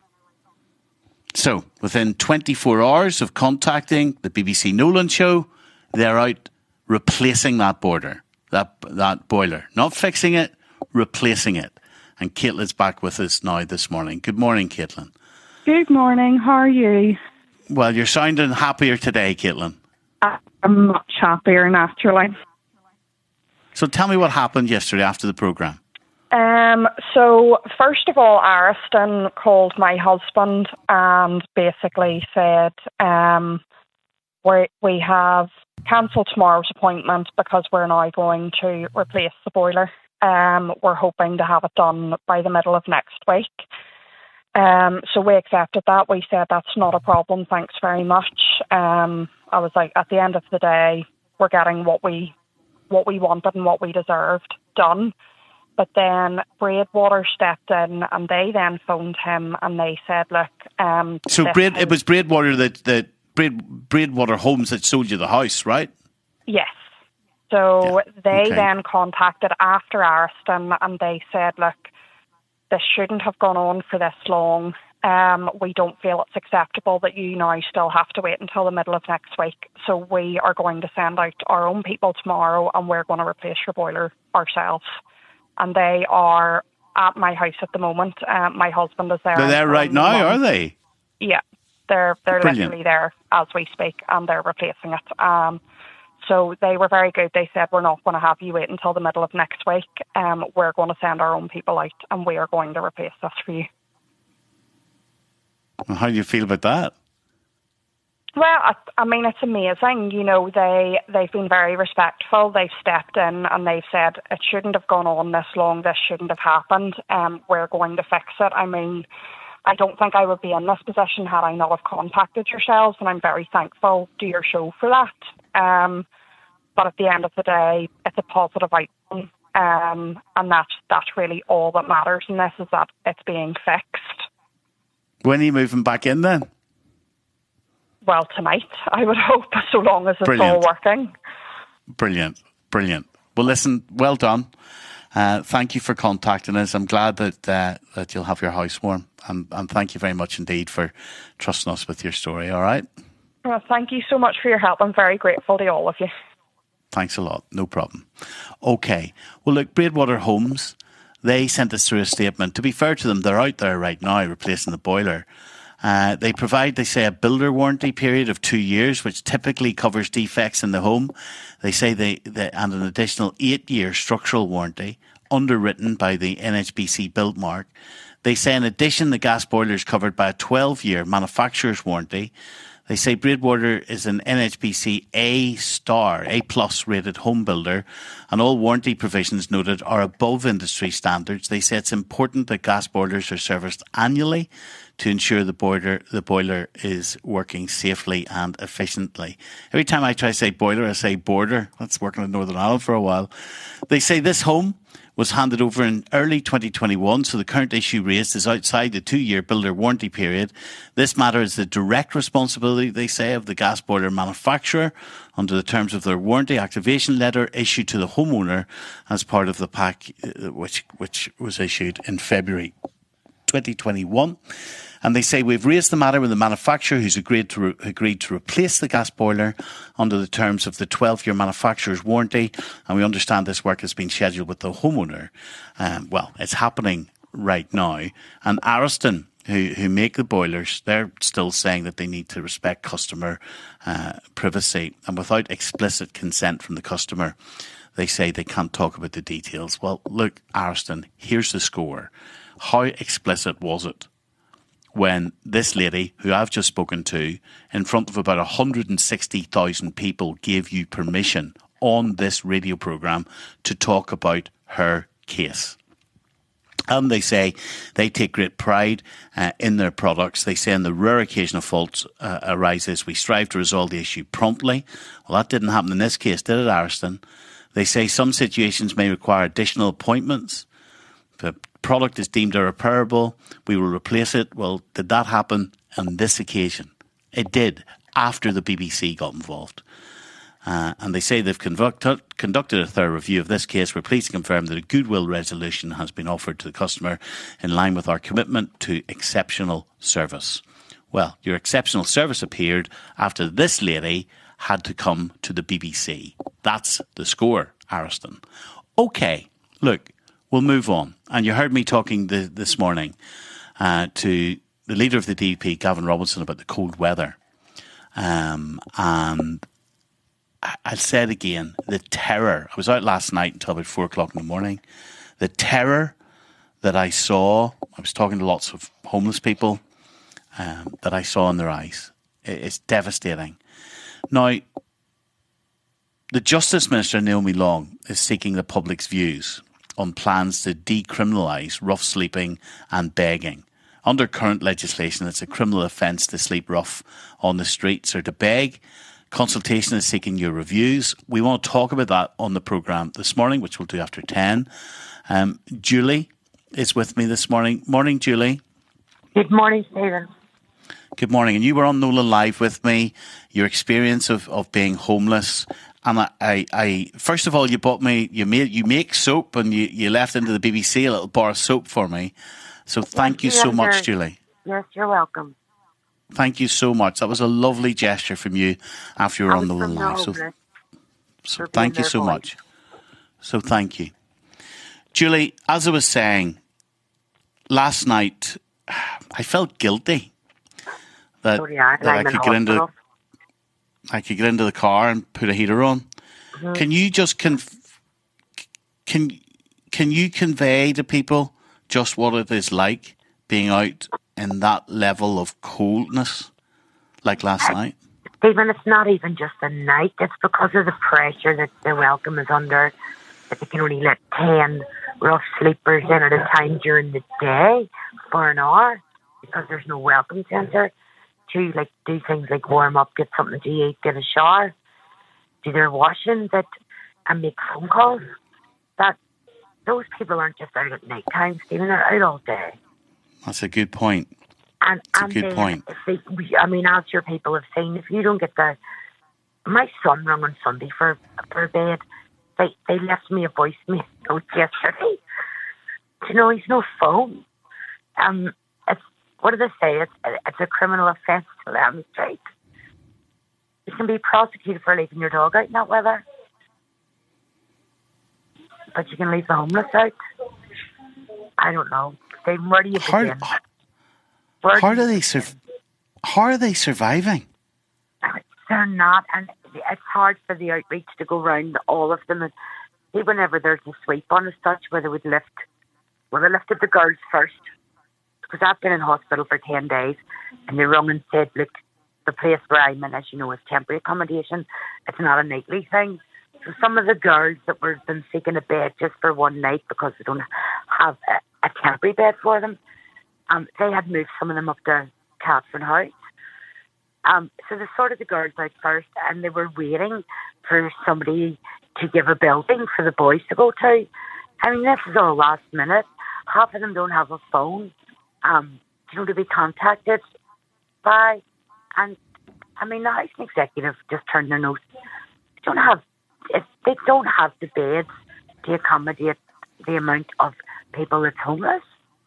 So, within twenty-four hours of contacting the B B C Nolan Show, they're out replacing that border, that that boiler. Not fixing it, replacing it. And Caitlin's back with us now this morning. Good morning, Caitlin. Good morning. How are you? Well, you're sounding happier today, Caitlin. I'm much happier, naturally. So tell me what happened yesterday after the programme. Um, so, first of all, Ariston called my husband and basically said, um, we we have cancelled tomorrow's appointment because we're now going to replace the boiler. Um, we're hoping to have it done by the middle of next week. Um, so we accepted that. We said, that's not a problem, thanks very much. Um, I was like, at the end of the day, we're getting what we what we wanted and what we deserved done. But then Braidwater stepped in and they then phoned him and they said, look... Um, so Braid, it was Braidwater that, that Braid, Braidwater Homes that sold you the house, right? Yes. So yeah. they okay. then contacted after Ariston and they said, look, this shouldn't have gone on for this long. Um, we don't feel it's acceptable that you now still have to wait until the middle of next week. So we are going to send out our own people tomorrow and we're going to replace your boiler ourselves. And they are at my house at the moment. Um, my husband is there. They're there right now, are they? Yeah, they're they're Brilliant. literally there as we speak and they're replacing it. Um, so they were very good. They said, we're not going to have you wait until the middle of next week. Um, we're going to send our own people out and we are going to replace this for you. How do you feel about that? Well, I, I mean, it's amazing. You know, they, they've been very respectful. They've stepped in and they've said, it shouldn't have gone on this long. This shouldn't have happened. Um, we're going to fix it. I mean, I don't think I would be in this position had I not have contacted yourselves, and I'm very thankful to your show for that. Um, but at the end of the day, it's a positive outcome. Um, and that's, that's really all that matters in this, is that it's being fixed. When are you moving back in then? Well, tonight, I would hope, so long as it's Brilliant. all working. Brilliant, brilliant. Well, listen, well done. Uh, thank you for contacting us. I'm glad that uh, that you'll have your house warm. And, and thank you very much indeed for trusting us with your story, all right? Well, thank you so much for your help. I'm very grateful to all of you. Thanks a lot. No problem. Okay. Well, look, Braidwater Homes, they sent us through a statement. To be fair to them, they're out there right now replacing the boiler. Uh, they provide, they say, a builder warranty period of two years, which typically covers defects in the home. They say they, they and an additional eight-year structural warranty underwritten by the N H B C build mark. They say, in addition, the gas boiler is covered by a twelve-year manufacturer's warranty. They say Braidwater is an N H B C A star, A plus rated home builder, and all warranty provisions noted are above industry standards. They say it's important that gas boilers are serviced annually to ensure the boiler the boiler is working safely and efficiently. Every time I try to say boiler, I say border. That's working in Northern Ireland for a while. They say this home was handed over in early twenty twenty-one, so the current issue raised is outside the two-year builder warranty period. This matter is the direct responsibility, they say, of the gas boiler manufacturer under the terms of their warranty activation letter issued to the homeowner as part of the pack which which was issued in February twenty twenty-one. And they say, we've raised the matter with the manufacturer who's agreed to re- agreed to replace the gas boiler under the terms of the twelve-year manufacturer's warranty. And we understand this work has been scheduled with the homeowner. Um, well, it's happening right now. And Ariston, who, who make the boilers, they're still saying that they need to respect customer uh, privacy. And without explicit consent from the customer, they say they can't talk about the details. Well, look, Ariston, here's the score. how explicit was it when this lady, who I've just spoken to, in front of about one hundred sixty thousand people, gave you permission on this radio programme to talk about her case? And they say they take great pride uh, in their products. They say on the rare occasion of fault uh, arises, we strive to resolve the issue promptly. Well, that didn't happen in this case, did it, Ariston? They say some situations may require additional appointments. If a product is deemed irreparable, we will replace it. Well, did that happen on this occasion? It did, after the B B C got involved. Uh, and they say they've conducted, conducted a thorough review of this case. We're pleased to confirm that a goodwill resolution has been offered to the customer in line with our commitment to exceptional service. Well, your exceptional service appeared after this lady had to come to the B B C. That's the score, Ariston. OK, look, we'll move on. And you heard me talking the, this morning uh, to the leader of the D P, Gavin Robinson, about the cold weather. Um, and I'll say it again, the terror. I was out last night until about four o'clock in the morning. The terror that I saw, I was talking to lots of homeless people, um, that I saw in their eyes. It's devastating. Now, the Justice Minister, Naomi Long, is seeking the public's views on plans to decriminalise rough sleeping and begging. Under current legislation, it's a criminal offence to sleep rough on the streets or to beg. Consultation is seeking your reviews. We want to talk about that on the programme this morning, which we'll do after ten. Um, Julie is with me this morning. Morning, Julie. Good morning, Stephen. Good morning. And you were on Nolan Live with me, your experience of, of being homeless. And I, I, I, first of all, you bought me, you made, you make soap and you, you left into the B B C a little bar of soap for me. So thank you so much, Julie. Yes, you're welcome. Thank you so much. That was a lovely gesture from you after you were on the Live. So, so thank you so much. So thank you. Julie, as I was saying, last night I felt guilty that, oh, yeah, that I could get into I could get into the car and put a heater on. Mm-hmm. Can you just conf- can can you convey to people just what it is like being out in that level of coldness like last night? Stephen, it's not even just the night. It's because of the pressure that the welcome is under, that they can only let ten rough sleepers in at a time during the day for an hour because there's no welcome centre to like do things like warm up, get something to eat, get a shower, do their washing that, and make phone calls. That those people aren't just out at night time, Stephen, they're out all day. That's a good point. And, That's and a good they, point. They, I mean, as your people have seen, if you don't get the... My son rang on Sunday for, for a bed. They, they left me a voice note yesterday. You know, he's no phone. Um, it's, what do they say? It's, it's a criminal offence to lay on the street. You can be prosecuted for leaving your dog out in that weather. But you can leave the homeless out. I don't know. They, where do you begin? How, how, are they sur- how are they surviving? They're not, and it's hard for the outreach to go around all of them. And whenever there's a sweep on as such, where they would lift, well, they lifted the girls first, because I've been in hospital for ten days, and they rung and said, look, the place where I'm in, as you know, is temporary accommodation. It's not a nightly thing. So some of the girls that were been seeking a bed just for one night because they don't have a, a temporary bed for them, um, they had moved some of them up to Catherine House. Um, so they sorted the girls out first, and they were waiting for somebody to give a building for the boys to go to. I mean, this is all last minute. Half of them don't have a phone, um, you know, to be contacted by. And I mean, the housing executive just turned their nose. They don't have. If they don't have the beds to accommodate the amount of people that's homeless.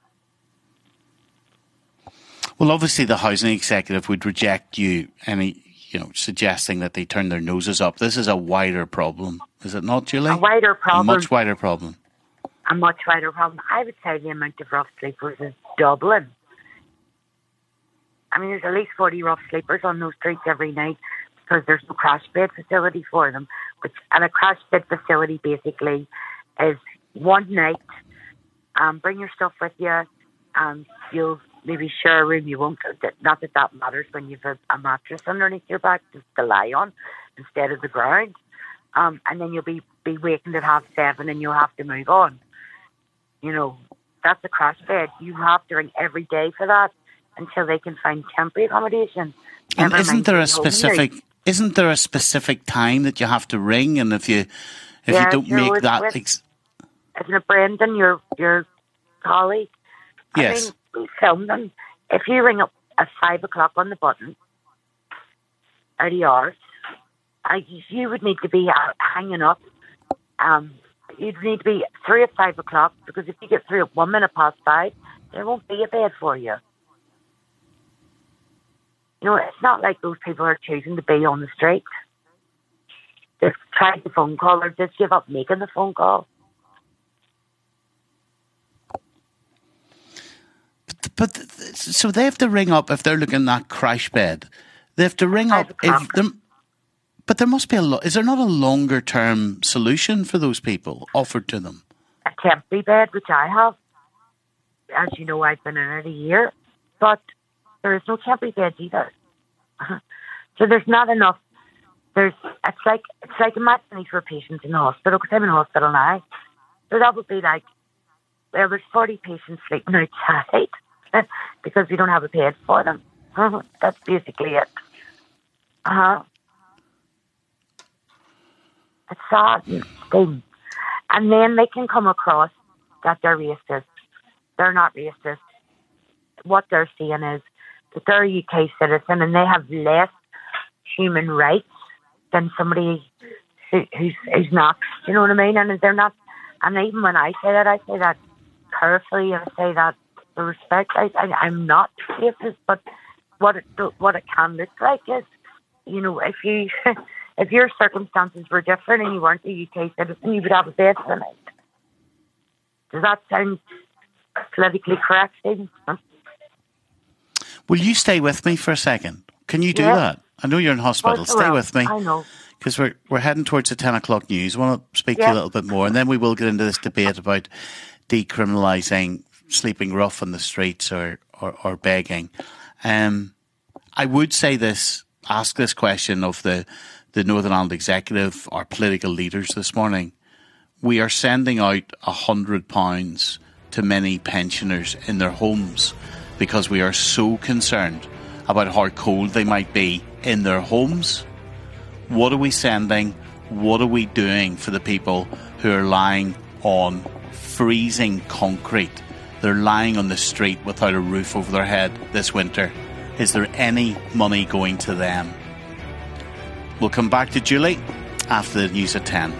Well, obviously the housing executive would reject you any, you know, suggesting that they turn their noses up. This is a wider problem, is it not, Julie? A wider problem. A much wider problem. A much wider problem. I would say the amount of rough sleepers is doubling. I mean, there's at least forty rough sleepers on those streets every night because there's no crash bed facility for them. Which, and a crash bed facility basically is one night, um, bring your stuff with you, and you'll maybe share a room. You won't, not that that matters when you've a, a mattress underneath your back just to lie on instead of the ground. Um, and then you'll be, be waking at half seven and you'll have to move on. You know, that's a crash bed. You have to ring every day for that until they can find temporary accommodation. And Never isn't mind there a being specific homeless. isn't there a specific time that you have to ring? And if you if Yeah, you don't sure, make with- that with- ex- Isn't it Brendan, your your colleague? Yes. I mean, we film them. If you ring up at five o'clock on the button, out of yours, I, you would need to be uh, hanging up. Um, you'd need to be three at five o'clock, because if you get through at one minute past five, there won't be a bed for you. You know, it's not like those people are choosing to be on the street. They've tried the phone call or just give up making the phone call. But th- th- so they have to ring up if they're looking at that crash bed. They have to ring Five up if o'clock. them. But there must be a lot. Is there not a longer term solution for those people offered to them? A temporary bed, which I have. As you know, I've been in it a year, but there is no temporary beds either. So there's not enough. There's it's like it's like imagine for patients in the hospital, because I'm in hospital now. So that would be like, well, there's forty patients sleeping outside because we don't have a bed for them. That's basically it. Uh huh. It's sad thing. And then they can come across that they're racist. They're not racist. What they're seeing is that they're a U K citizen and they have less human rights than somebody who, who's who's not. Do you know what I mean? And they're not. And even when I say that, I say that carefully and I say that with respect. I, I I'm not racist, but what it what it can look like is, you know, if you. If your circumstances were different and you weren't a U K citizen, you would have a bed for the night. Does that sound politically correct, Stephen? Huh? Will you stay with me for a second? Can you do Yeah. that? I know you're in hospital. Course I Stay will. with me. I know. Because we're, we're heading towards the ten o'clock news. I want to speak to Yeah. you a little bit more, and then we will get into this debate about decriminalising sleeping rough on the streets or, or, or begging. Um, I would say this, ask this question of the the Northern Ireland Executive, our political leaders this morning. We are sending out one hundred pounds to many pensioners in their homes because we are so concerned about how cold they might be in their homes. What are we sending? What are we doing for the people who are lying on freezing concrete? They're lying on the street without a roof over their head this winter. Is there any money going to them? We'll come back to Julie after the news at ten.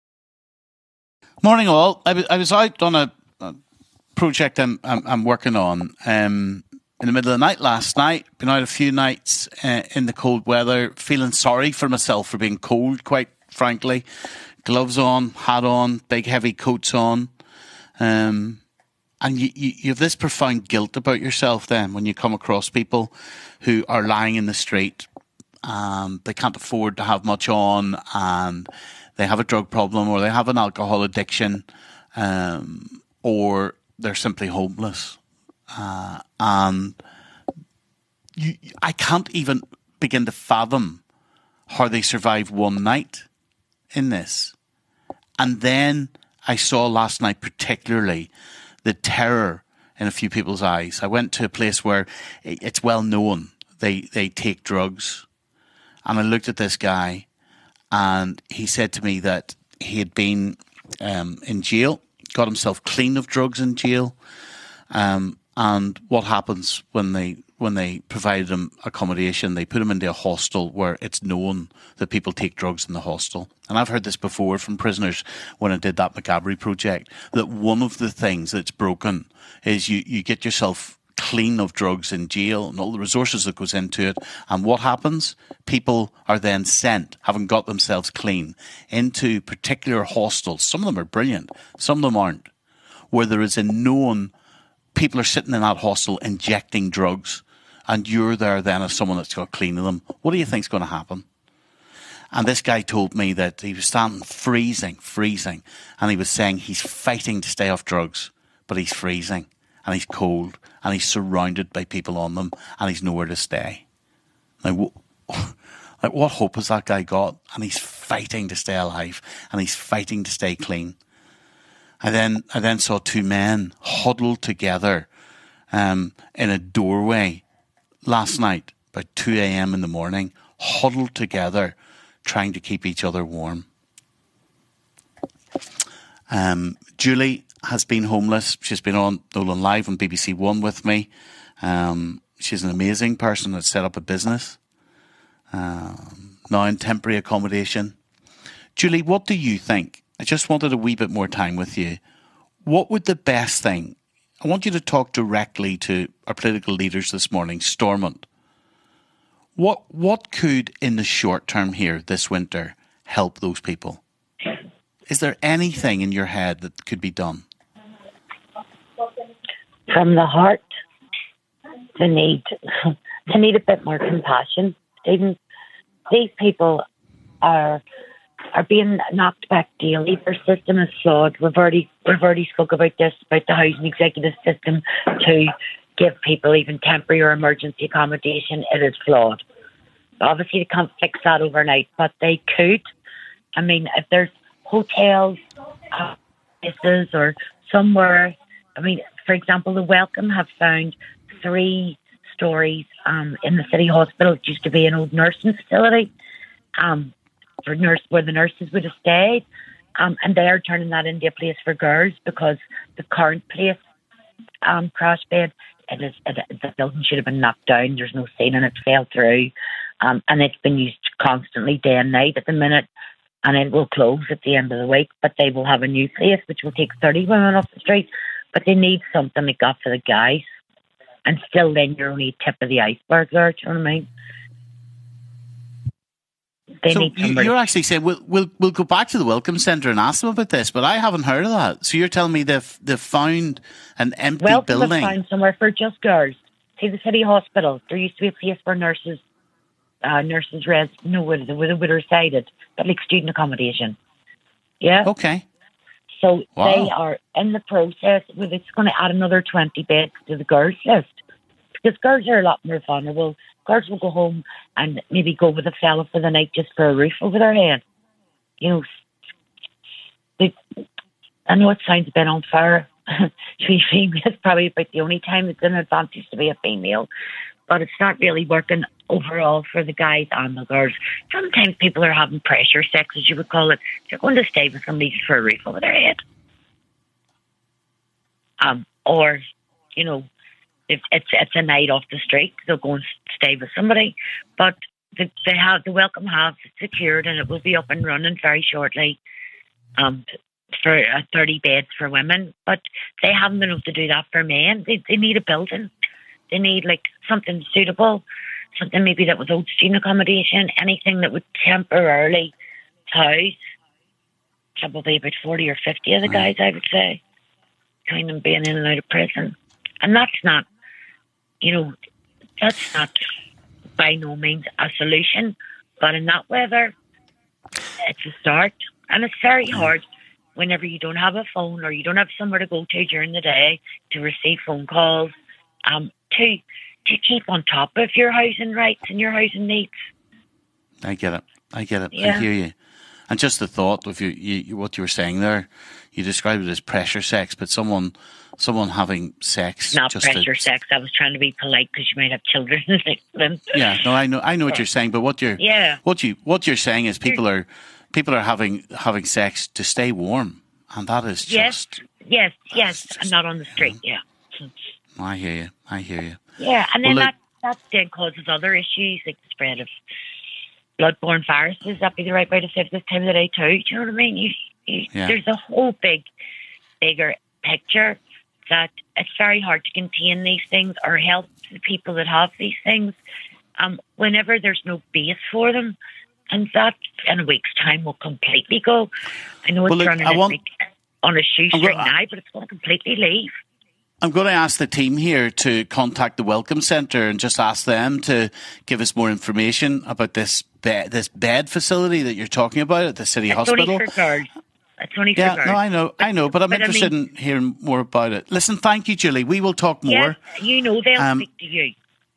Morning all. I was, I was out on a, a project I'm, I'm, I'm working on um, in the middle of the night last night. Been out a few nights uh, in the cold weather, feeling sorry for myself for being cold, quite frankly. Gloves on, hat on, big heavy coats on. Um, and you, you, you have this profound guilt about yourself then when you come across people who are lying in the street. Um, they can't afford to have much on, and they have a drug problem, or they have an alcohol addiction, um, or they're simply homeless. Uh, and you, I can't even begin to fathom how they survive one night in this. And then I saw last night particularly the terror in a few people's eyes. I went to a place where it's well known they, they take drugs. And I looked at this guy, and he said to me that he had been um, in jail, got himself clean of drugs in jail, um, and what happens when they when they provided him accommodation, they put him into a hostel where it's known that people take drugs in the hostel. And I've heard this before from prisoners when I did that McGabry project, that one of the things that's broken is you, you get yourself clean of drugs in jail and all the resources that goes into it. And what happens? People are then sent, having got themselves clean, into particular hostels. Some of them are brilliant, some of them aren't, where there is a known, people are sitting in that hostel injecting drugs, and you're there then as someone that's got clean of them. What do you think's going to happen? And this guy told me that he was standing freezing, freezing, and he was saying he's fighting to stay off drugs, but he's freezing. and he's cold, and he's surrounded by people on them, and he's nowhere to stay. Like, like what hope has that guy got? And he's fighting to stay alive, and he's fighting to stay clean. I then I then saw two men huddled together um, in a doorway last night, about two a.m. in the morning, huddled together, trying to keep each other warm. Um, Julie has been homeless. She's been on Nolan Live on B B C One with me. Um, she's an amazing person that's set up a business, um, now in temporary accommodation. Julie, what do you think? I just wanted a wee bit more time with you. What would the best thing... I want you to talk directly to our political leaders this morning, Stormont. What what could, in the short term here this winter, help those people? Is there anything in your head that could be done? From the heart, they need, they need a bit more compassion. Even these people are... are being knocked back daily. Their system is flawed. We've already we've already spoke about this, about the housing executive system to give people even temporary or emergency accommodation. It is flawed. Obviously, they can't fix that overnight, but they could. I mean, if there's hotels, uh, places, or somewhere. I mean, for example, the Welcome have found three stories um, in the city hospital. It used to be an old nursing facility. Um, for nurse where the nurses would have stayed, um, and they are turning that into a place for girls because the current place, um, crash bed, it is, it, the building should have been knocked down. There's no ceiling, it fell through, um, and it's been used constantly day and night at the minute, and it will close at the end of the week, but they will have a new place which will take thirty women off the street, but they need something like that for the guys, and still then you're only tip of the iceberg there, do you know what I mean? They so need you, you're actually saying we'll, we'll we'll go back to the Welcome Centre and ask them about this, but I haven't heard of that. So you're telling me they've they've found an empty Welcome building? Welcome found somewhere for just girls. See the city hospital. There used to be a place where nurses, uh, nurses res no, with the with the resided, but like student accommodation. Yeah. Okay. So wow. they are in the process. Well, it's going to add another twenty beds to the girls list because girls are a lot more vulnerable. Girls will go home and maybe go with a fella for the night just for a roof over their head. You know, they, I know it sounds a bit unfair to be female. It's probably about the only time it's an advantage to be a female, but it's not really working overall for the guys and the girls. Sometimes people are having pressure sex, as you would call it. They're going to stay with somebody just for a roof over their head. Um, or, you know, If it's it's a night off the street, they'll go and stay with somebody. But the, they have the Welcome have secured, and it will be up and running very shortly. Um, for uh, thirty beds for women, but they haven't been able to do that for men. They they need a building. They need like something suitable, something maybe that was old student accommodation, anything that would temporarily house probably about forty or fifty of the guys, I would say, between them being in and out of prison, and that's not. You know, that's not by no means a solution, but in that weather, it's a start. And it's very hard whenever you don't have a phone or you don't have somewhere to go to during the day to receive phone calls, um, to to keep on top of your housing rights and your housing needs. I get it. I get it. Yeah. I hear you. And just the thought of you, you, what you were saying there, you described it as pressure sex, but someone, someone having sex, not just pressure to, sex. I was trying to be polite because you might have children. yeah, no, I know, I know what you're saying, but what you're, yeah. what you, what you're saying is people are, people are having having sex to stay warm, and that is just yes, yes, yes, just, and not on the street. Yeah. I hear you. I hear you. Yeah, and then well, that that then causes other issues like the spread of bloodborne viruses. That'd be the right way to say it this time of the day too. Do you know what I mean? You, you, yeah. There's a whole big, bigger picture that it's very hard to contain these things or help the people that have these things. Um, whenever there's no base for them, and that in a week's time will completely go. I know it's well, look, running want, like on a shoestring gonna, now, but it's going to completely leave. I'm going to ask the team here to contact the Welcome Centre and just ask them to give us more information about this bed, this bed facility that you're talking about at the City it's Hospital. Only for girls. It's only yeah, for girls. no, I know, but, I know, but I'm but interested I mean, in hearing more about it. Listen, thank you, Julie. We will talk more. Yes, you know they'll um, speak to you.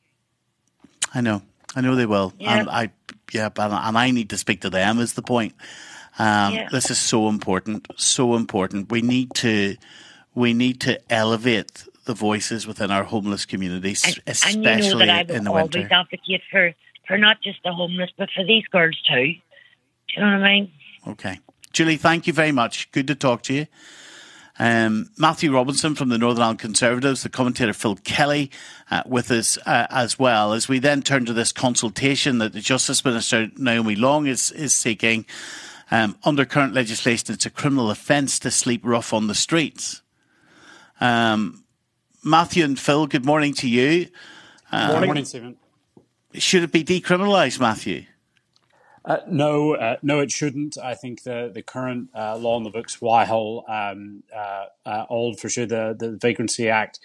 I know, I know they will, yeah. and I, yeah, but and I need to speak to them. Is the point? Um, yeah. This is so important, so important. We need to, we need to elevate the voices within our homeless communities, and, especially and you know that I in the will always winter. advocate for, for not just the homeless, but for these girls too. Do you know what I mean? Okay. Julie, thank you very much. Good to talk to you. Um, Matthew Robinson from the Northern Ireland Conservatives, the commentator Phil Kelly uh, with us uh, as well, as we then turn to this consultation that the Justice Minister Naomi Long is, is seeking. Um, under current legislation, it's a criminal offence to sleep rough on the streets. Um, Matthew and Phil, good morning to you. Um, good morning, Stephen. Should it be decriminalised, Matthew? Uh, no, uh, no, it shouldn't. I think the the current uh, law on the books, while um, uh, uh, old for sure, the the Vagrancy Act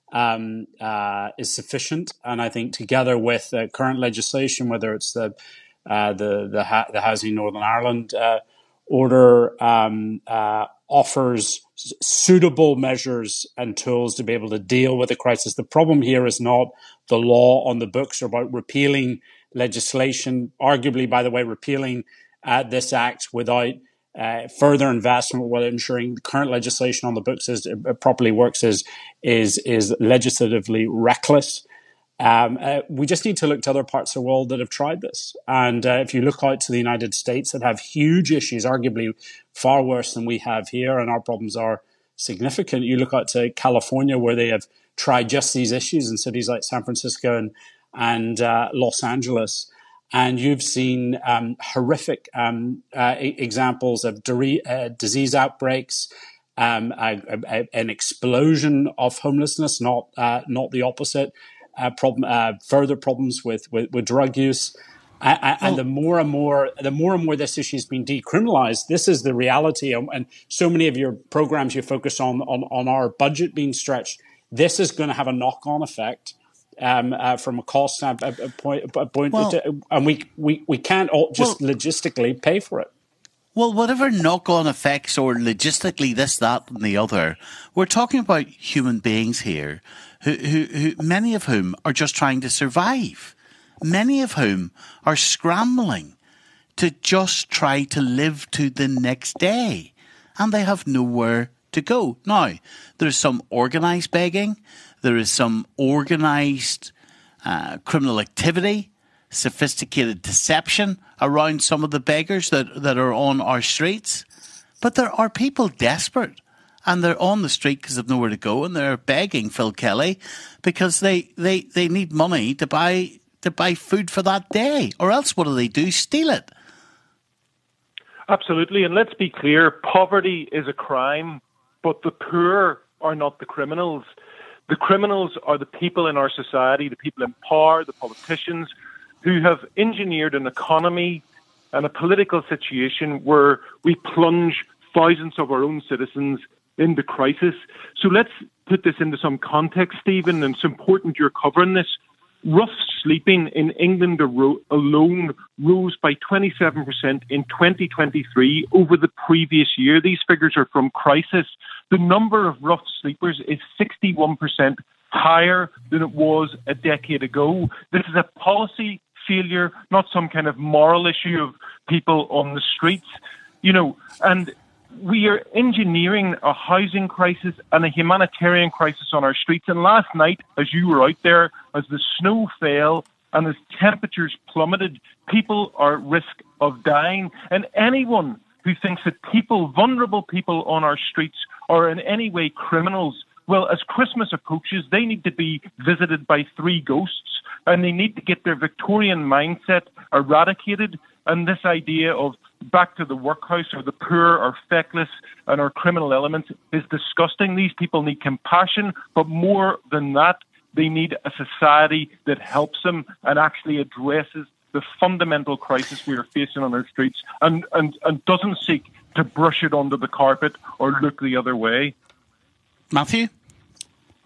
um, uh, is sufficient, and I think together with the current legislation, whether it's the uh, the the, ha- the Housing Northern Ireland uh, order, um, uh, offers suitable measures and tools to be able to deal with the crisis. The problem here is not the law on the books or about repealing legislation, arguably, by the way, repealing uh, this act without uh, further investment, while ensuring the current legislation on the books is, uh, properly works, is is is legislatively reckless. Um, uh, we just need to look to other parts of the world that have tried this. And uh, if you look out to the United States that have huge issues, arguably far worse than we have here, and our problems are significant. You look out to California, where they have tried just these issues in cities like San Francisco and and uh, Los Angeles, and you've seen um, horrific um, uh, examples of de- uh, disease outbreaks, um, a, a, an explosion of homelessness, not uh, not the opposite, uh, problem, uh, further problems with, with, with drug use. Uh, and well, the more and more, the more and more this issue has been decriminalized, this is the reality. And, and so many of your programs you focus on, on, on our budget being stretched. This is going to have a knock-on effect. Um, uh, from a cost standpoint, a point, a point well, to, and we, we, we can't all just well, logistically pay for it. Well, whatever knock-on effects or logistically this, that, and the other, we're talking about human beings here, who, who, who many of whom are just trying to survive, many of whom are scrambling to just try to live to the next day, and they have nowhere to go. Now, there's some organised begging. There is some organised uh, criminal activity, sophisticated deception around some of the beggars that, that are on our streets. But there are people desperate, and they're on the street because they've nowhere to go, and they're begging, Phil Kelly, because they, they, they need money to buy to buy food for that day. Or else what do they do? Steal it. Absolutely. And let's be clear, poverty is a crime, but the poor are not the criminals. The criminals are the people in our society, the people in power, the politicians, who have engineered an economy and a political situation where we plunge thousands of our own citizens into crisis. So let's put this into some context, Stephen, and it's important you're covering this. Rough sleeping in England alone rose by twenty-seven percent in twenty twenty-three over the previous year. These figures are from Crisis. The number of rough sleepers is sixty-one percent higher than it was a decade ago. This is a policy failure, not some kind of moral issue of people on the streets. You know, and we are engineering a housing crisis and a humanitarian crisis on our streets. And last night, as you were out there, as the snow fell and as temperatures plummeted, people are at risk of dying. And anyone who thinks that people, vulnerable people on our streets, are in any way criminals, well, as Christmas approaches, they need to be visited by three ghosts, and they need to get their Victorian mindset eradicated. And this idea of back to the workhouse or the poor or feckless and our criminal elements is disgusting. These people need compassion, but more than that, they need a society that helps them and actually addresses the fundamental crisis we are facing on our streets and, and, and doesn't seek to brush it under the carpet or look the other way. Matthew?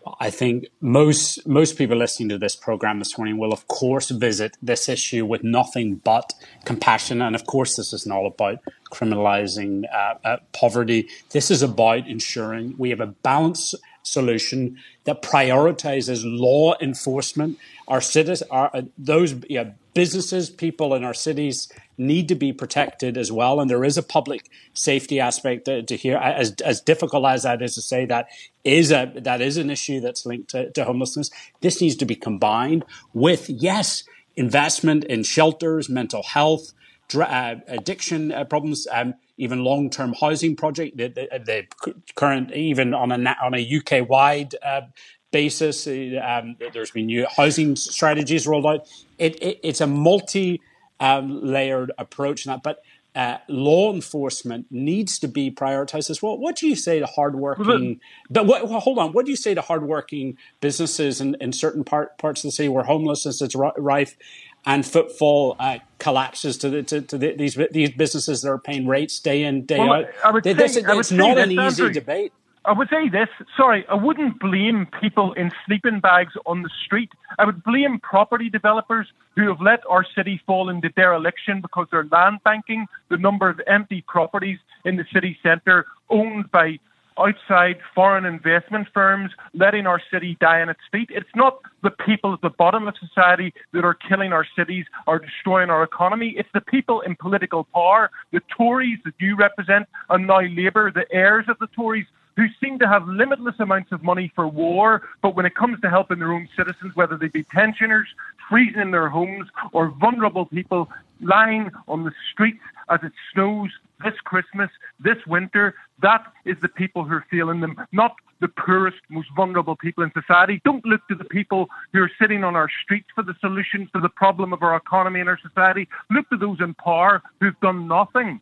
I think most most people listening to this program this morning will, of course, visit this issue with nothing but compassion. And, of course, this is not about criminalising uh, uh, poverty. This is about ensuring we have a balanced solution that prioritises law enforcement. Our cities, our, uh, those you know, businesses, people in our cities need to be protected as well. And there is a public safety aspect to, to here. As as difficult as that is to say, that is a that is an issue that's linked to, to homelessness. This needs to be combined with, yes, investment in shelters, mental health, dr- uh, addiction uh, problems, um, even long-term housing project. The, the, the current, even on a on a U K-wide uh, basis, um, there's been new housing strategies rolled out. It, it, it's a multi Um, layered approach in that, but uh, law enforcement needs to be prioritized as well. What do you say to hardworking? But what, well, hold on. What do you say to hardworking businesses in, in certain part, parts of the city where homelessness is rife and footfall uh, collapses to, the, to, to the, these these businesses that are paying rates day in day well, out? I would they, say, this, I would it's say not this, an easy Andrew, debate. I would say this, sorry, I wouldn't blame people in sleeping bags on the street. I would blame property developers who have let our city fall into dereliction because they're land banking the number of empty properties in the city centre owned by outside foreign investment firms, letting our city die on its feet. It's not the people at the bottom of society that are killing our cities or destroying our economy. It's the people in political power, the Tories that you represent, and now Labour, the heirs of the Tories, who seem to have limitless amounts of money for war, but when it comes to helping their own citizens, whether they be pensioners, freezing in their homes, or vulnerable people lying on the streets as it snows this Christmas, this winter, that is the people who are feeling them, not the poorest, most vulnerable people in society. Don't look to the people who are sitting on our streets for the solutions to the problem of our economy and our society. Look to those in power who've done nothing.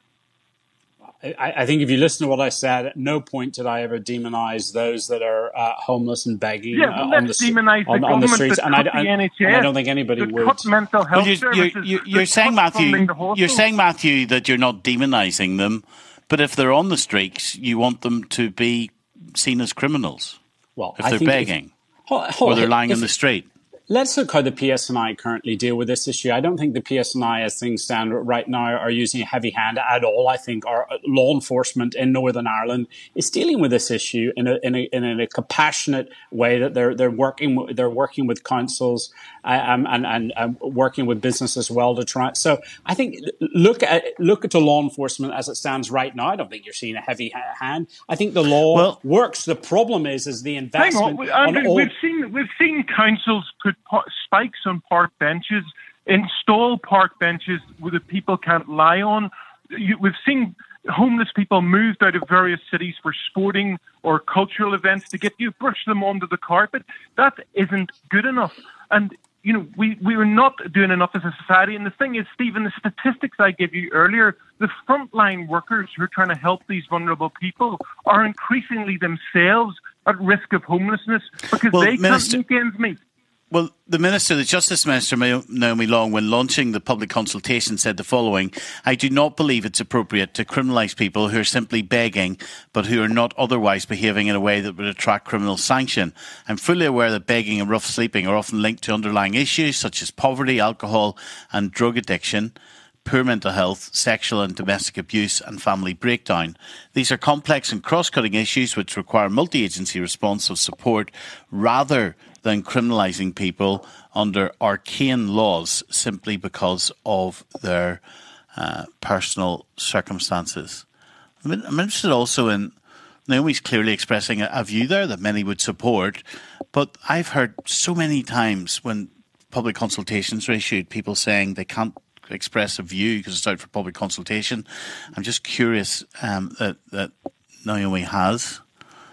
I, I think if you listen to what I said, at no point did I ever demonize those that are uh, homeless and begging yeah, uh, let's on, the, demonize on, the on the government streets. that And I, cut I, the N H S, and I don't think anybody that would. cut mental health well, you, services, you, you, you're saying, Matthew, you're saying, Matthew, that you're not demonising them, but if they're on the streets, you want them to be seen as criminals. Well, if I they're think begging if, hold, hold, or they're lying if, in the street. Let's look how the P S N I currently deal with this issue. I don't think the P S N I, as things stand right now, are using a heavy hand at all. I think our law enforcement in Northern Ireland is dealing with this issue in a in a, in a compassionate way. That they're they're working they're working with councils uh, um, and and um, working with business as well to try. So I think look at look at the law enforcement as it stands right now. I don't think you're seeing a heavy hand. I think the law well, works. The problem is is the investment. Hang on, Andrew, on all- we've seen we've seen councils put spikes on park benches, install park benches where the people can't lie on. You, we've seen homeless people moved out of various cities for sporting or cultural events to get you brush them onto the carpet. That isn't good enough. And you know, we, we are not doing enough as a society. And the thing is, Stephen, the statistics I gave you earlier, the frontline workers who are trying to help these vulnerable people are increasingly themselves at risk of homelessness because well, they Minister- can't make ends meet. Well, the Minister, the Justice Minister, Naomi Long, when launching the public consultation, said the following: I do not believe it's appropriate to criminalise people who are simply begging, but who are not otherwise behaving in a way that would attract criminal sanction. I'm fully aware that begging and rough sleeping are often linked to underlying issues such as poverty, alcohol and drug addiction, poor mental health, sexual and domestic abuse and family breakdown. These are complex and cross-cutting issues which require multi-agency response of support rather than criminalising people under arcane laws simply because of their uh, personal circumstances. I'm interested also in, Naomi's clearly expressing a, a view there that many would support, but I've heard so many times when public consultations are issued, people saying they can't express a view because it's out for public consultation. I'm just curious um, that, that Naomi has.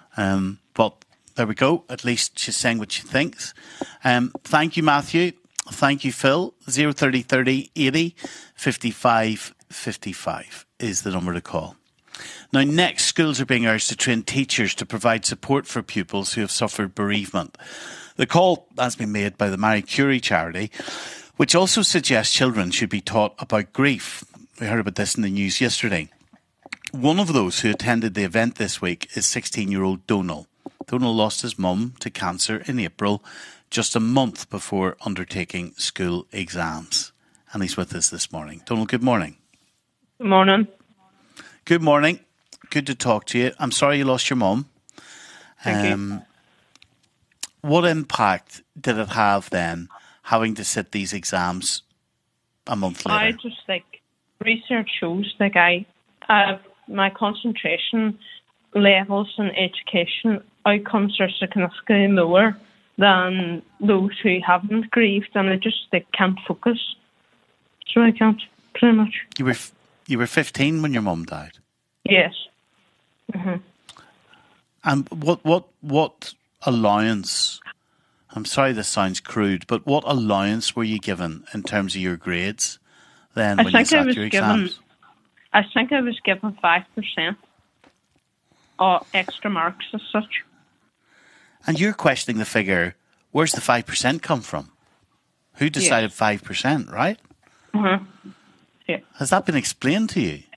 Um, but there we go. At least she's saying what she thinks. Um, thank you, Matthew. Thank you, Phil. zero thirty thirty eighty fifty-five fifty-five is the number to call. Now, next, schools are being urged to train teachers to provide support for pupils who have suffered bereavement. The call has been made by the Marie Curie charity, which also suggests children should be taught about grief. We heard about this in the news yesterday. One of those who attended the event this week is sixteen-year-old Donal. Donal lost his mum to cancer in April, just a month before undertaking school exams. And he's with us this morning. Donal, good morning. Good morning. Good morning. Good to talk to you. I'm sorry you lost your mum. Thank um, you. What impact did it have then, having to sit these exams a month later? I just, like, research shows, like, I have my concentration levels in education outcomes are significantly lower than those who haven't grieved, and I just, like, can't focus. So I can't, pretty much. You were you were fifteen when your mum died? Yes. Mm-hmm. And what, what, what allowance, I'm sorry this sounds crude, but what allowance were you given in terms of your grades then I when you think I sat was your given, exams? I think I was given five percent or extra marks as such. And you're questioning the figure, where's the five percent come from? Who decided Yes. five percent, right? Mm-hmm. Yeah. Has that been explained to you?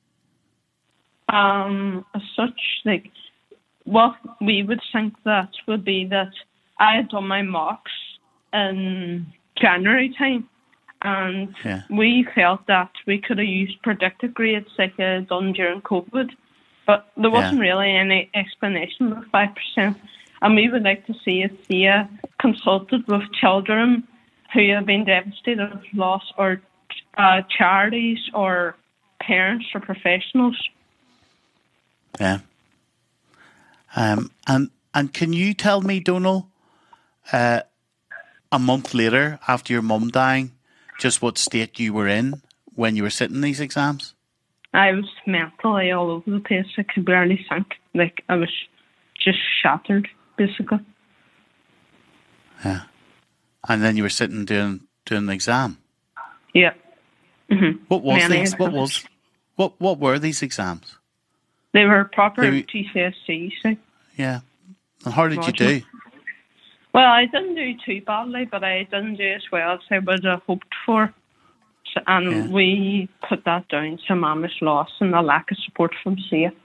Um, as such, like, what we would think that would be that I had done my mocks in January time, and Yeah. we felt that we could have used predicted grades like I had done during COVID, but there wasn't Yeah. really any explanation of five percent. And we would like to see if Thea consulted with children who have been devastated with loss, or uh, charities or parents or professionals. Yeah. Um, and and can you tell me, Donal, uh, a month later, after your mum dying, just what state you were in when you were sitting these exams? I was mentally all over the place. I could barely think. Like, I was just shattered, basically. Yeah. And then you were sitting doing doing the exam. Yeah. Mm-hmm. What was Many these? What exams. was? What What were these exams? They were proper They were- G C S Es. Like. Yeah. And how did you do? Well, I didn't do too badly, but I didn't do as well as I would have hoped for. So, and Yeah. we put that down to Mama's loss and the lack of support from S I A.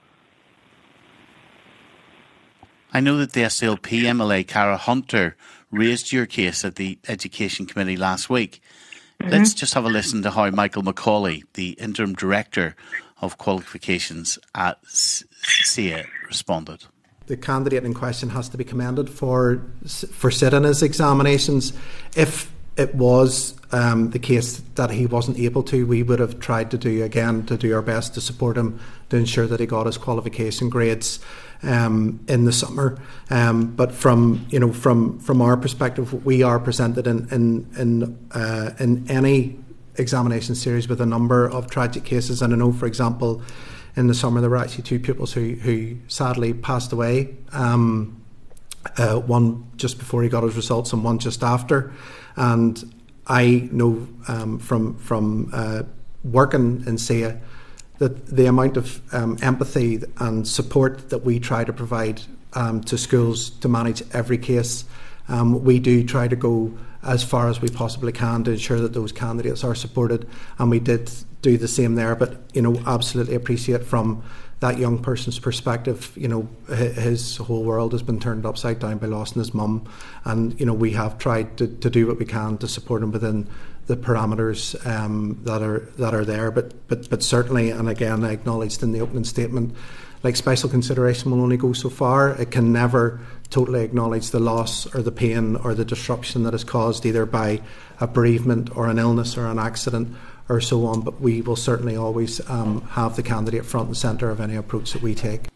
I know that the S L P M L A, Cara Hunter, raised your case at the Education Committee last week. Mm-hmm. Let's just have a listen to how Michael Macaulay, the Interim Director of Qualifications at S I A, responded. The candidate in question has to be commended for for sitting his examinations. If it was um, the case that he wasn't able to, we would have tried to do again to do our best to support him to ensure that he got his qualification grades um, in the summer. Um, but from you know from from our perspective, we are presented in in in, uh, in any examination series with a number of tragic cases, and I know, for example, in the summer there were actually two pupils who who sadly passed away. Um, uh, one just before he got his results, and one just after. And I know um, from from uh, working in S I A that the amount of um, empathy and support that we try to provide um, to schools to manage every case, um, we do try to go as far as we possibly can to ensure that those candidates are supported, and we did do the same there. But you know, absolutely appreciate from that young person's perspective, you know, his whole world has been turned upside down by losing his mum, and you know, we have tried to, to do what we can to support him within the parameters um, that are that are there. But but but certainly, and again, I acknowledged in the opening statement, like, special consideration will only go so far. It can never totally acknowledge the loss or the pain or the disruption that is caused either by a bereavement or an illness or an accident or so on, but we will certainly always um, have the candidate front and centre of any approach that we take.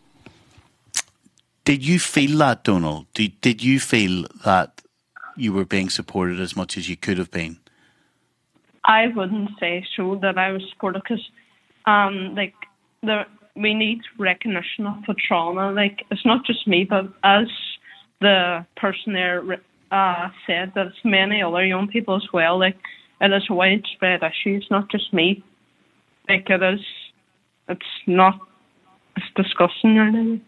Did you feel that, Donal? Did, did you feel that you were being supported as much as you could have been? I wouldn't say so that I was supported, because um, like, the we need recognition of the trauma. Like, it's not just me, but as the person there uh, said, that it's many other young people as well. Like, it is a widespread issue. It's not just me. Like, it is, it's not, it's disgusting, really.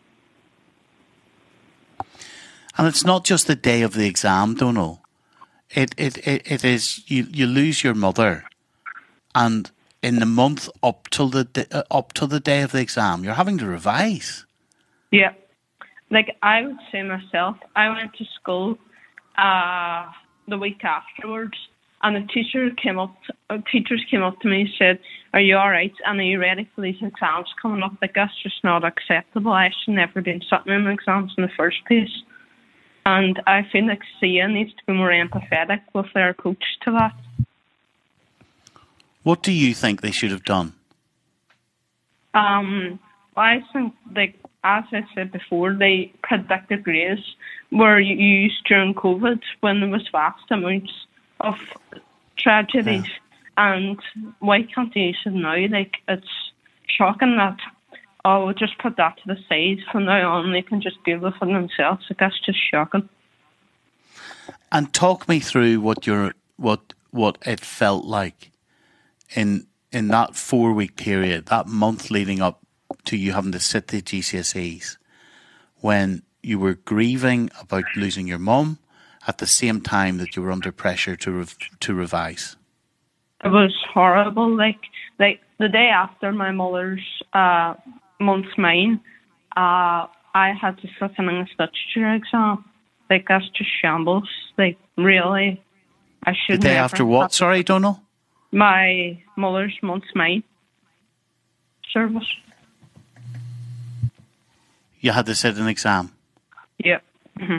And it's not just the day of the exam, Donal. It it, it, it is, you, you lose your mother, and in the month up till the uh, up till the day of the exam, you're having to revise. Yeah. like I would say myself, I went to school uh, the week afterwards, and the teacher came up, uh, teachers came up to me and said, "Are you all right? And are you ready for these exams coming up?" Like, that's just not acceptable. I should never been sitting in exams in the first place. And I feel like C A needs to be more empathetic with their approach to that. What do you think they should have done? Um, I think, like, as I said before, they predicted grades were used during COVID when there was vast amounts of tragedies. Yeah. And why can't they use it now? Like, it's shocking that, oh, we'll just put that to the side. From now on, they can just deal with it themselves. Like, that's just shocking. And talk me through what your what what it felt like in in that four week period, that month leading up to you having to sit the G C S Es, when you were grieving about losing your mum at the same time that you were under pressure to rev- to revise. It was horrible. Like like the day after my mother's uh, month's mine, uh, I had to sit in a literature exam. Like, that's just shambles. Like, really, I should. The day after what? Sorry, Donal. My mother's month's mine service. You had to sit an exam. Yep. Mm-hmm.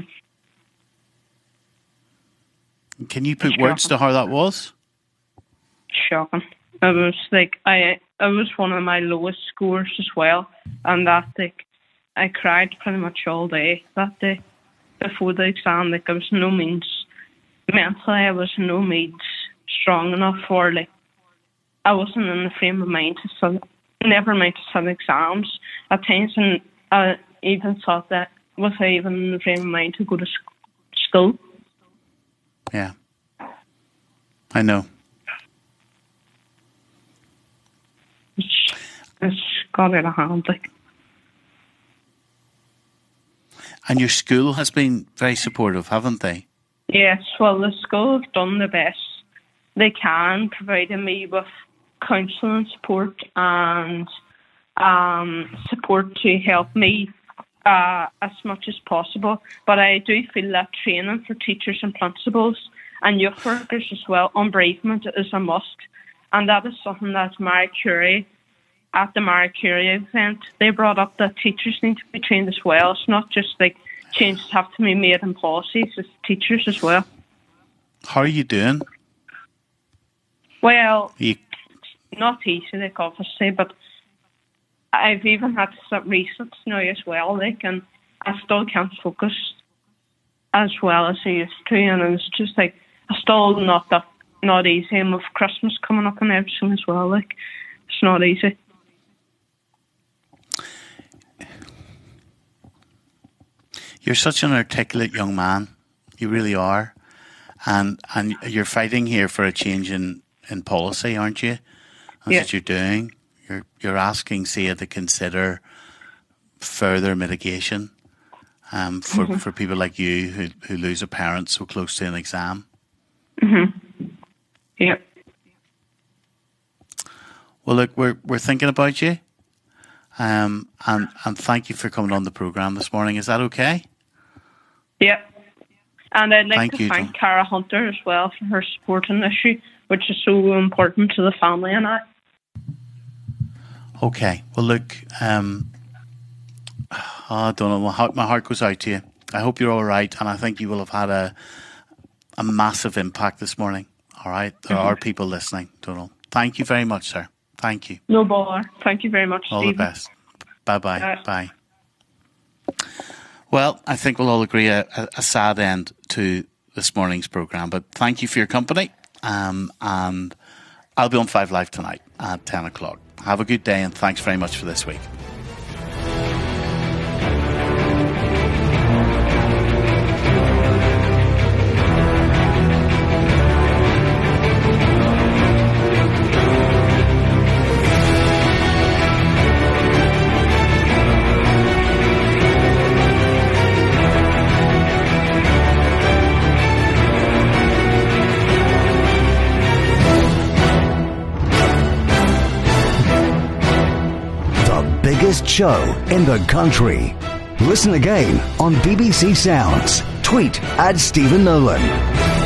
Can you put words to how that was? Shocking. It was like I. It was one of my lowest scores as well, and that like I cried pretty much all day that day before the exam. Like, I was no means mentally, I was no means strong enough for, like, I wasn't in the frame of mind to sit, never mind to sit exams at times, and I even thought that was I even in the frame of mind to go to sc- school. Yeah, I know. It's, it's got out of hand, like. And your school has been very supportive, haven't they? Yes, well, the school have done the best they can, providing me with counselling support and um, support to help me uh, as much as possible. But I do feel that training for teachers and principals and youth workers as well on bereavement is a must. And that is something that Marie Curie, at the Marie Curie event, they brought up that teachers need to be trained as well. It's not just like changes have to be made in policies, it's teachers as well. How are you doing? Well, you... not easy, like, obviously, but I've even had to start research now as well, like, and I still can't focus as well as I used to, and it's just like, I still not that not easy, and with Christmas coming up and everything as well, like, it's not easy. You're such an articulate young man. You really are. And and you're fighting here for a change in, in policy, aren't you? That's yeah. what you're doing. You're you're asking S I A to consider further mitigation um, for, mm-hmm. for people like you who, who lose a parent so close to an exam. Mm-hmm. Yep. Well, look, we're we're thinking about you. Um, and, and thank you for coming on the programme this morning. Is that okay? Yeah. And I'd like thank to you, thank John. Cara Hunter as well for her support on the issue, which is so important to the family and I. Okay. Well, look, um, oh, I don't know. My heart, my heart goes out to you. I hope you're all right, and I think you will have had a a massive impact this morning. All right? There mm-hmm. are people listening, Donal. Thank you very much, sir. Thank you. No bother. Thank you very much, All Stephen. the best. Bye-bye. Bye. Bye. Well, I think we'll all agree a, a, a sad end to this morning's programme, but thank you for your company, um, and I'll be on Five Live tonight at ten o'clock. Have a good day, and thanks very much for this week. Biggest show in the country. Listen again on B B C Sounds. Tweet at Stephen Nolan.